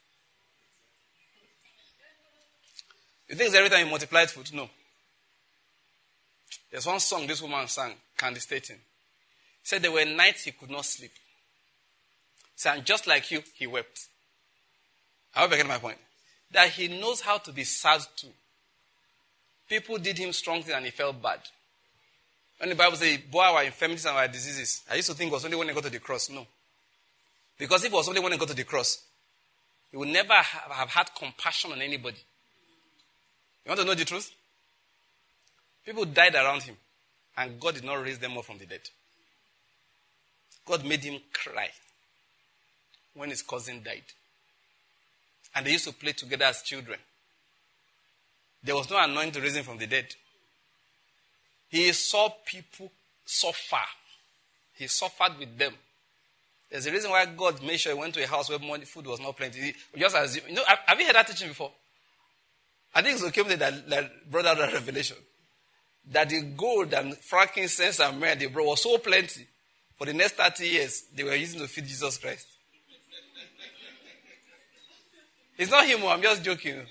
S1: You think it's every time he multiplied food? No. There's one song this woman sang, Candy Staten. He said there were nights he could not sleep. He said, and just like you, he wept. I hope I get my point. That he knows how to be sad too. People did him strong things and he felt bad. When the Bible says, bore our infirmities and our diseases, I used to think it was only when he got to the cross. No. Because if it was only when he got to the cross, he would never have, have had compassion on anybody. You want to know the truth? People died around him, and God did not raise them up from the dead. God made him cry when his cousin died. And they used to play together as children. There was no anointing to raise him from the dead. He saw people suffer. He suffered with them. There's a reason why God made sure he went to a house where money, food was not plenty. He just as you know, have you heard that teaching before? I think it's okay that, that brought out that revelation. That the gold and frankincense and myrrh they brought was so plenty. For the next thirty years, they were using to feed Jesus Christ. It's not him, I'm just joking.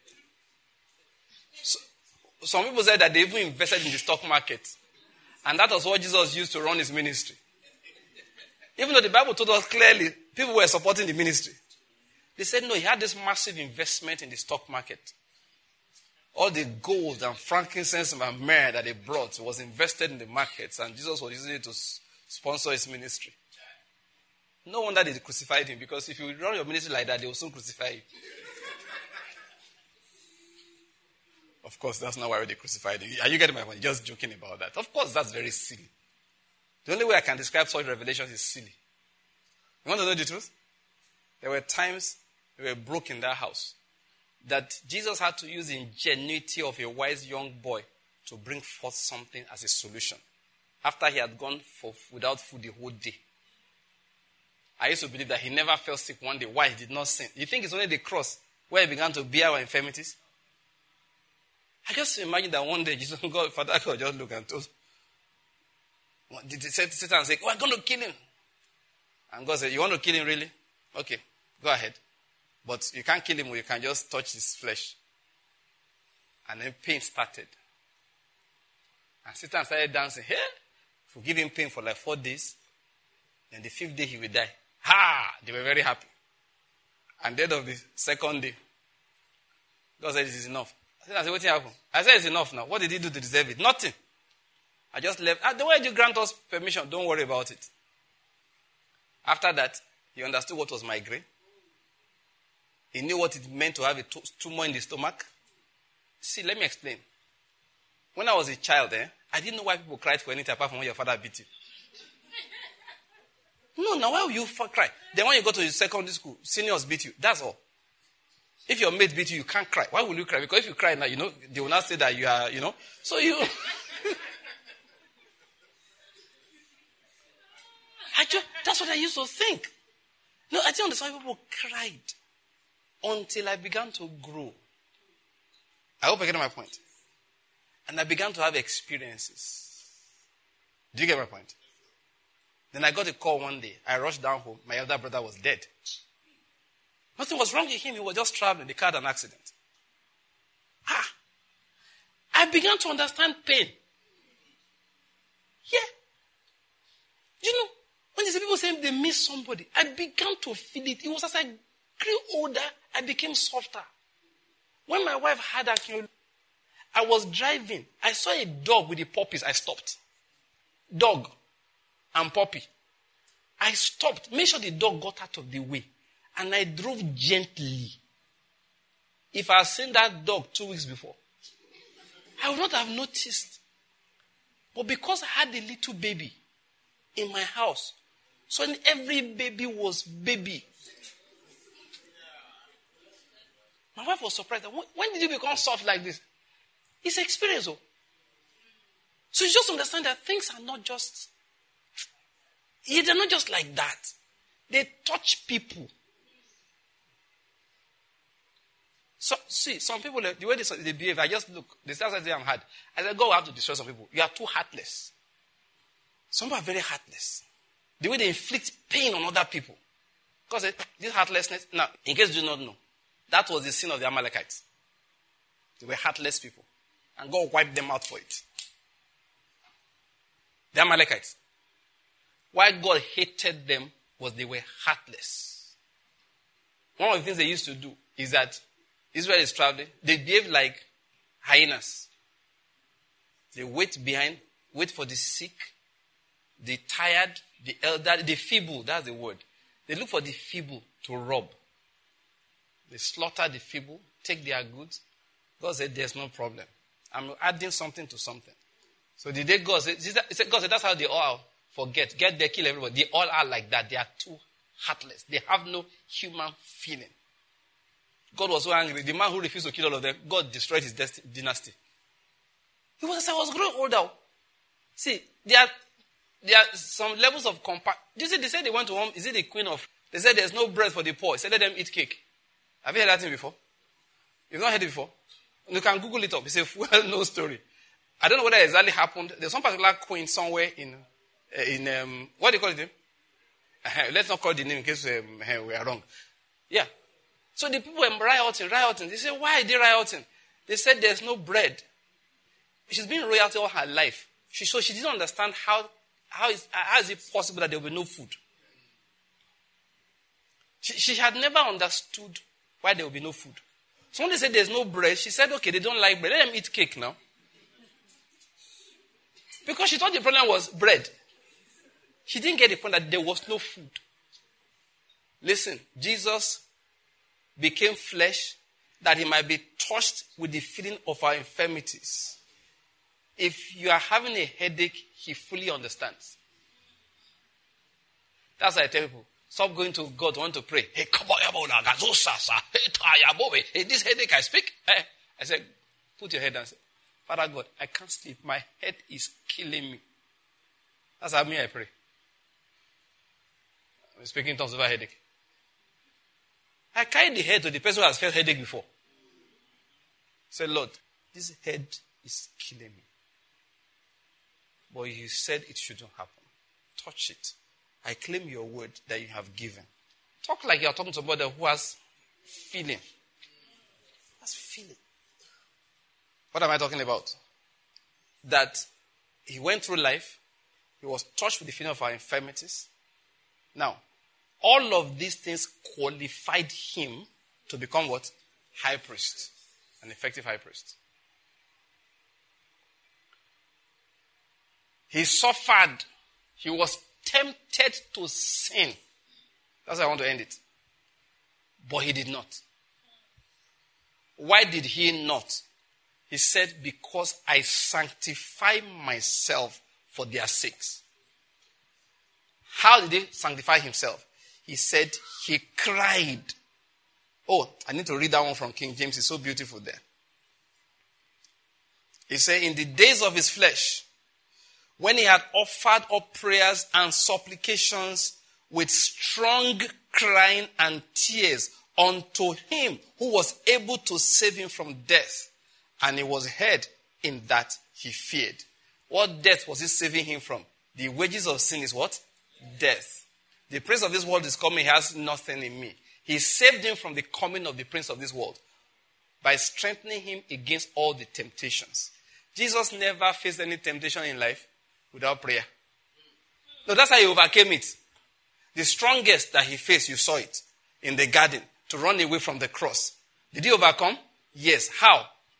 S1: So, some people said that they even invested in the stock market. And that was what Jesus used to run his ministry. Even though the Bible told us clearly, people were supporting the ministry. They said, no, he had this massive investment in the stock market. All the gold and frankincense and myrrh that they brought was invested in the markets, and Jesus was using it to sponsor his ministry. No wonder they crucified him, because if you run your ministry like that, they will soon crucify you. Of course, that's not why they crucified him. Are you getting my point? Just joking about that. Of course, that's very silly. The only way I can describe such revelations is silly. You want to know the truth? There were times we were broke in that house that Jesus had to use the ingenuity of a wise young boy to bring forth something as a solution after he had gone for, without food the whole day. I used to believe that he never felt sick one day. Why? He did not sin. You think it's only the cross where he began to bear our infirmities? I just imagine that one day Jesus, God, Father God just look and told, did he say to Satan and say, we're going to kill him. And God said, you want to kill him really? Okay, go ahead. But you can't kill him, or you can just touch his flesh. And then pain started. And Satan started dancing. Hey, forgive him pain for like four days. Then the fifth day he will die. Ha! They were very happy. And the end of the second day, God said, this is enough. I said, what happened? I said, it's enough now. What did he do to deserve it? Nothing. I just left. Ah, the way you grant us permission, don't worry about it. After that, he understood what was migraine. He knew what it meant to have a tumor in the stomach. See, let me explain. When I was a child, eh, I didn't know why people cried for anything apart from when your father beat you. No, now why will you cry? Then when you go to secondary school, seniors beat you. That's all. If your mate beat you, you can't cry. Why will you cry? Because if you cry now, you know, they will not say that you are, you know. So you... I just, that's what I used to think. No, I didn't understand why people cried until I began to grow. I hope I get my point. And I began to have experiences. Do you get my point? Then I got a call one day. I rushed down home. My elder brother was dead. Nothing was wrong with him. He was just traveling. The car had an accident. Ah. I began to understand pain. Yeah. You know, when you see people saying they miss somebody, I began to feel it. It was as I grew older, I became softer. When my wife had Akinyolu, I was driving. I saw a dog with the puppies. I stopped. Dog and puppy. I stopped. Made sure the dog got out of the way. And I drove gently. If I had seen that dog two weeks before, I would not have noticed. But because I had a little baby in my house, so every baby was baby. My wife was surprised. When did you become soft like this? It's experience. Oh. So you just understand that things are not just, yeah, they're not just like that. They touch people. So, see, some people, the way they, they behave, I just look, they say I'm hard. I said, God will have to destroy some people. You are too heartless. Some people are very heartless. The way they inflict pain on other people. Because this heartlessness, now, in case you do not know, that was the sin of the Amalekites. They were heartless people. And God wiped them out for it. The Amalekites. Why God hated them was they were heartless. One of the things they used to do is that Israel is traveling. They behave like hyenas. They wait behind, wait for the sick, the tired, the elderly, the feeble. That's the word. They look for the feeble to rob. They slaughter the feeble, take their goods. God said, there's no problem. I'm adding something to something. So the day God said, God said, that's how they all forget. Get there, kill everybody. They all are like that. They are too heartless. They have no human feeling. God was so angry. The man who refused to kill all of them, God destroyed his dest- dynasty. It was as I was growing older. See, there are, there are some levels of compa- you see, they said they went to home. Is it the queen of? They said there's no bread for the poor. He said let them eat cake. Have you heard that thing before? You've not heard it before? You can Google it up. It's a well-known story. I don't know whether it exactly happened. There's some particular queen somewhere in, uh, in um, what do you call it? Uh, let's not call the name in case um, uh, we are wrong. Yeah. So the people were rioting, rioting. They said, why are they rioting? They said there's no bread. She's been royalty all her life. She, so she didn't understand how, how, is, how is it possible that there will be no food. She, she had never understood why there will be no food. So when they said there's no bread, she said, okay, they don't like bread. Let them eat cake now. Because she thought the problem was bread. She didn't get the point that there was no food. Listen, Jesus became flesh that he might be touched with the feeling of our infirmities. If you are having a headache, he fully understands. That's why I tell people, stop going to God to want to pray. Hey, come on, hey, this headache I speak. I said, put your head down and say, Father God, I can't sleep. My head is killing me. That's how me I pray. I'm speaking in tongues over headache. I carry the head to the person who has felt headache before. Say, Lord, this head is killing me. But you said it shouldn't happen. Touch it. I claim your word that you have given. Talk like you're talking to somebody who has feeling. Has feeling. What am I talking about? That he went through life. He was touched with the feeling of our infirmities. Now, all of these things qualified him to become what? High priest. An effective high priest. He suffered. He was tempted to sin. That's how I want to end it. But he did not. Why did he not? He said, because I sanctify myself for their sakes. How did he sanctify himself? He said he cried. Oh, I need to read that one from King James. It's so beautiful there. He said, in the days of his flesh, when he had offered up prayers and supplications with strong crying and tears unto him who was able to save him from death, and he was heard in that he feared. What death was he saving him from? The wages of sin is what? Death. The prince of this world is coming, he has nothing in me. He saved him from the coming of the prince of this world by strengthening him against all the temptations. Jesus never faced any temptation in life without prayer. No, that's how he overcame it. The strongest that he faced, you saw it in the garden, to run away from the cross. Did he overcome? Yes. How?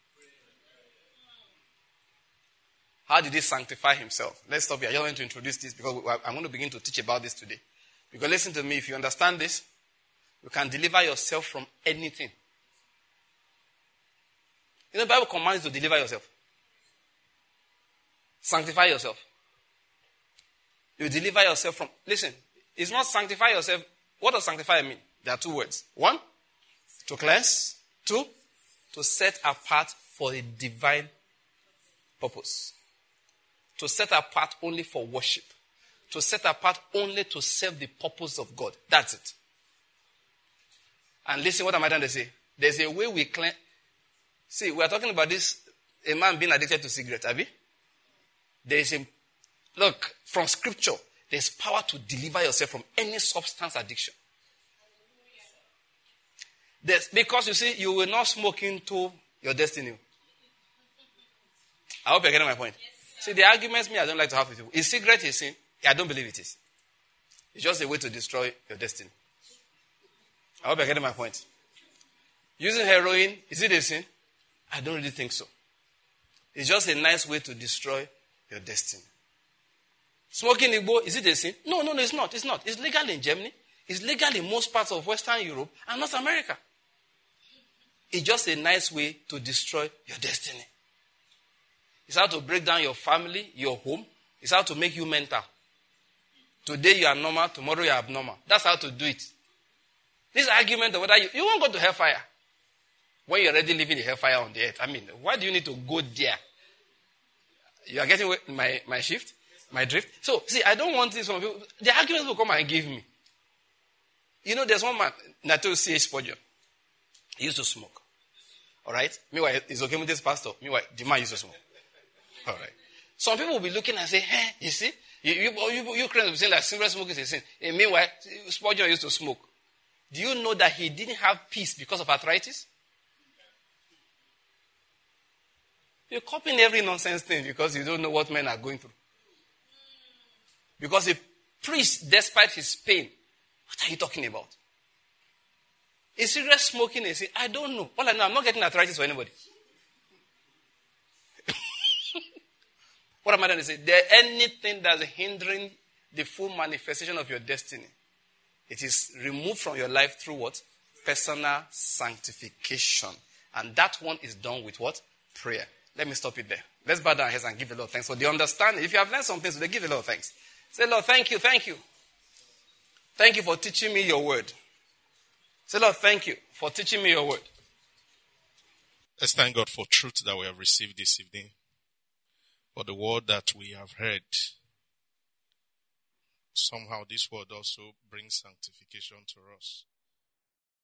S1: How did he sanctify himself? Let's stop here. I just want to introduce this because I'm going to begin to teach about this today. Because listen to me, if you understand this, you can deliver yourself from anything. You know, the Bible commands you to deliver yourself. Sanctify yourself. You deliver yourself from... Listen, it's not sanctify yourself. What does sanctify mean? There are two words. One, to cleanse. Two, to set apart for a divine purpose. To set apart only for worship. To set apart only to serve the purpose of God. That's it. And listen, what am I trying to say? There's a way we cleanse. See, we are talking about this, a man being addicted to cigarettes, Abi. There is a, look, from scripture, there's power to deliver yourself from any substance addiction. There's, because you see, you will not smoke into your destiny. I hope you're getting my point. Yes, see, the arguments me I don't like to have with you. Is cigarette a sin? I don't believe it is. It's just a way to destroy your destiny. I hope you're getting my point. Using heroin, is it a sin? I don't really think so. It's just a nice way to destroy your destiny. Smoking Igbo, is it a sin? No, no, no, it's not. It's not. It's legal in Germany. It's legal in most parts of Western Europe and North America. It's just a nice way to destroy your destiny. It's how to break down your family, your home. It's how to make you mental. Today you are normal, tomorrow you are abnormal. That's how to do it. This argument of whether you, you won't go to hellfire when you're already living the hellfire on the earth. I mean, why do you need to go there? You are getting my, my shift, my drift. So, see, I don't want this from people. The arguments will come and give me. You know, there's one man, Nato C H Spurgeon. He used to smoke. All right? Meanwhile, he's okay with this pastor. Meanwhile, the man used to smoke. All right. Some people will be looking and say, hey, you see, you, you, you, you Christians will be saying that cigarette smoking is a sin. And meanwhile, Spurgeon used to smoke. Do you know that he didn't have peace because of arthritis? You're copying every nonsense thing because you don't know what men are going through. Because a priest, despite his pain, what are you talking about? Is cigarette smoking a sin? I don't know. All I know, I'm not getting arthritis for anybody. What am I trying to say? There anything that's hindering the full manifestation of your destiny, it is removed from your life through what? Personal sanctification. And that one is done with what? Prayer. Let me stop it there. Let's bow down our heads and give a lot of thanks for the understanding. If you have learned some things, give a lot of thanks. Say, Lord, thank you, thank you. Thank you for teaching me your word. Say, Lord, thank you for teaching me your word.
S2: Let's thank God for truth that we have received this evening. For the word that we have heard. Somehow this word also brings sanctification to us.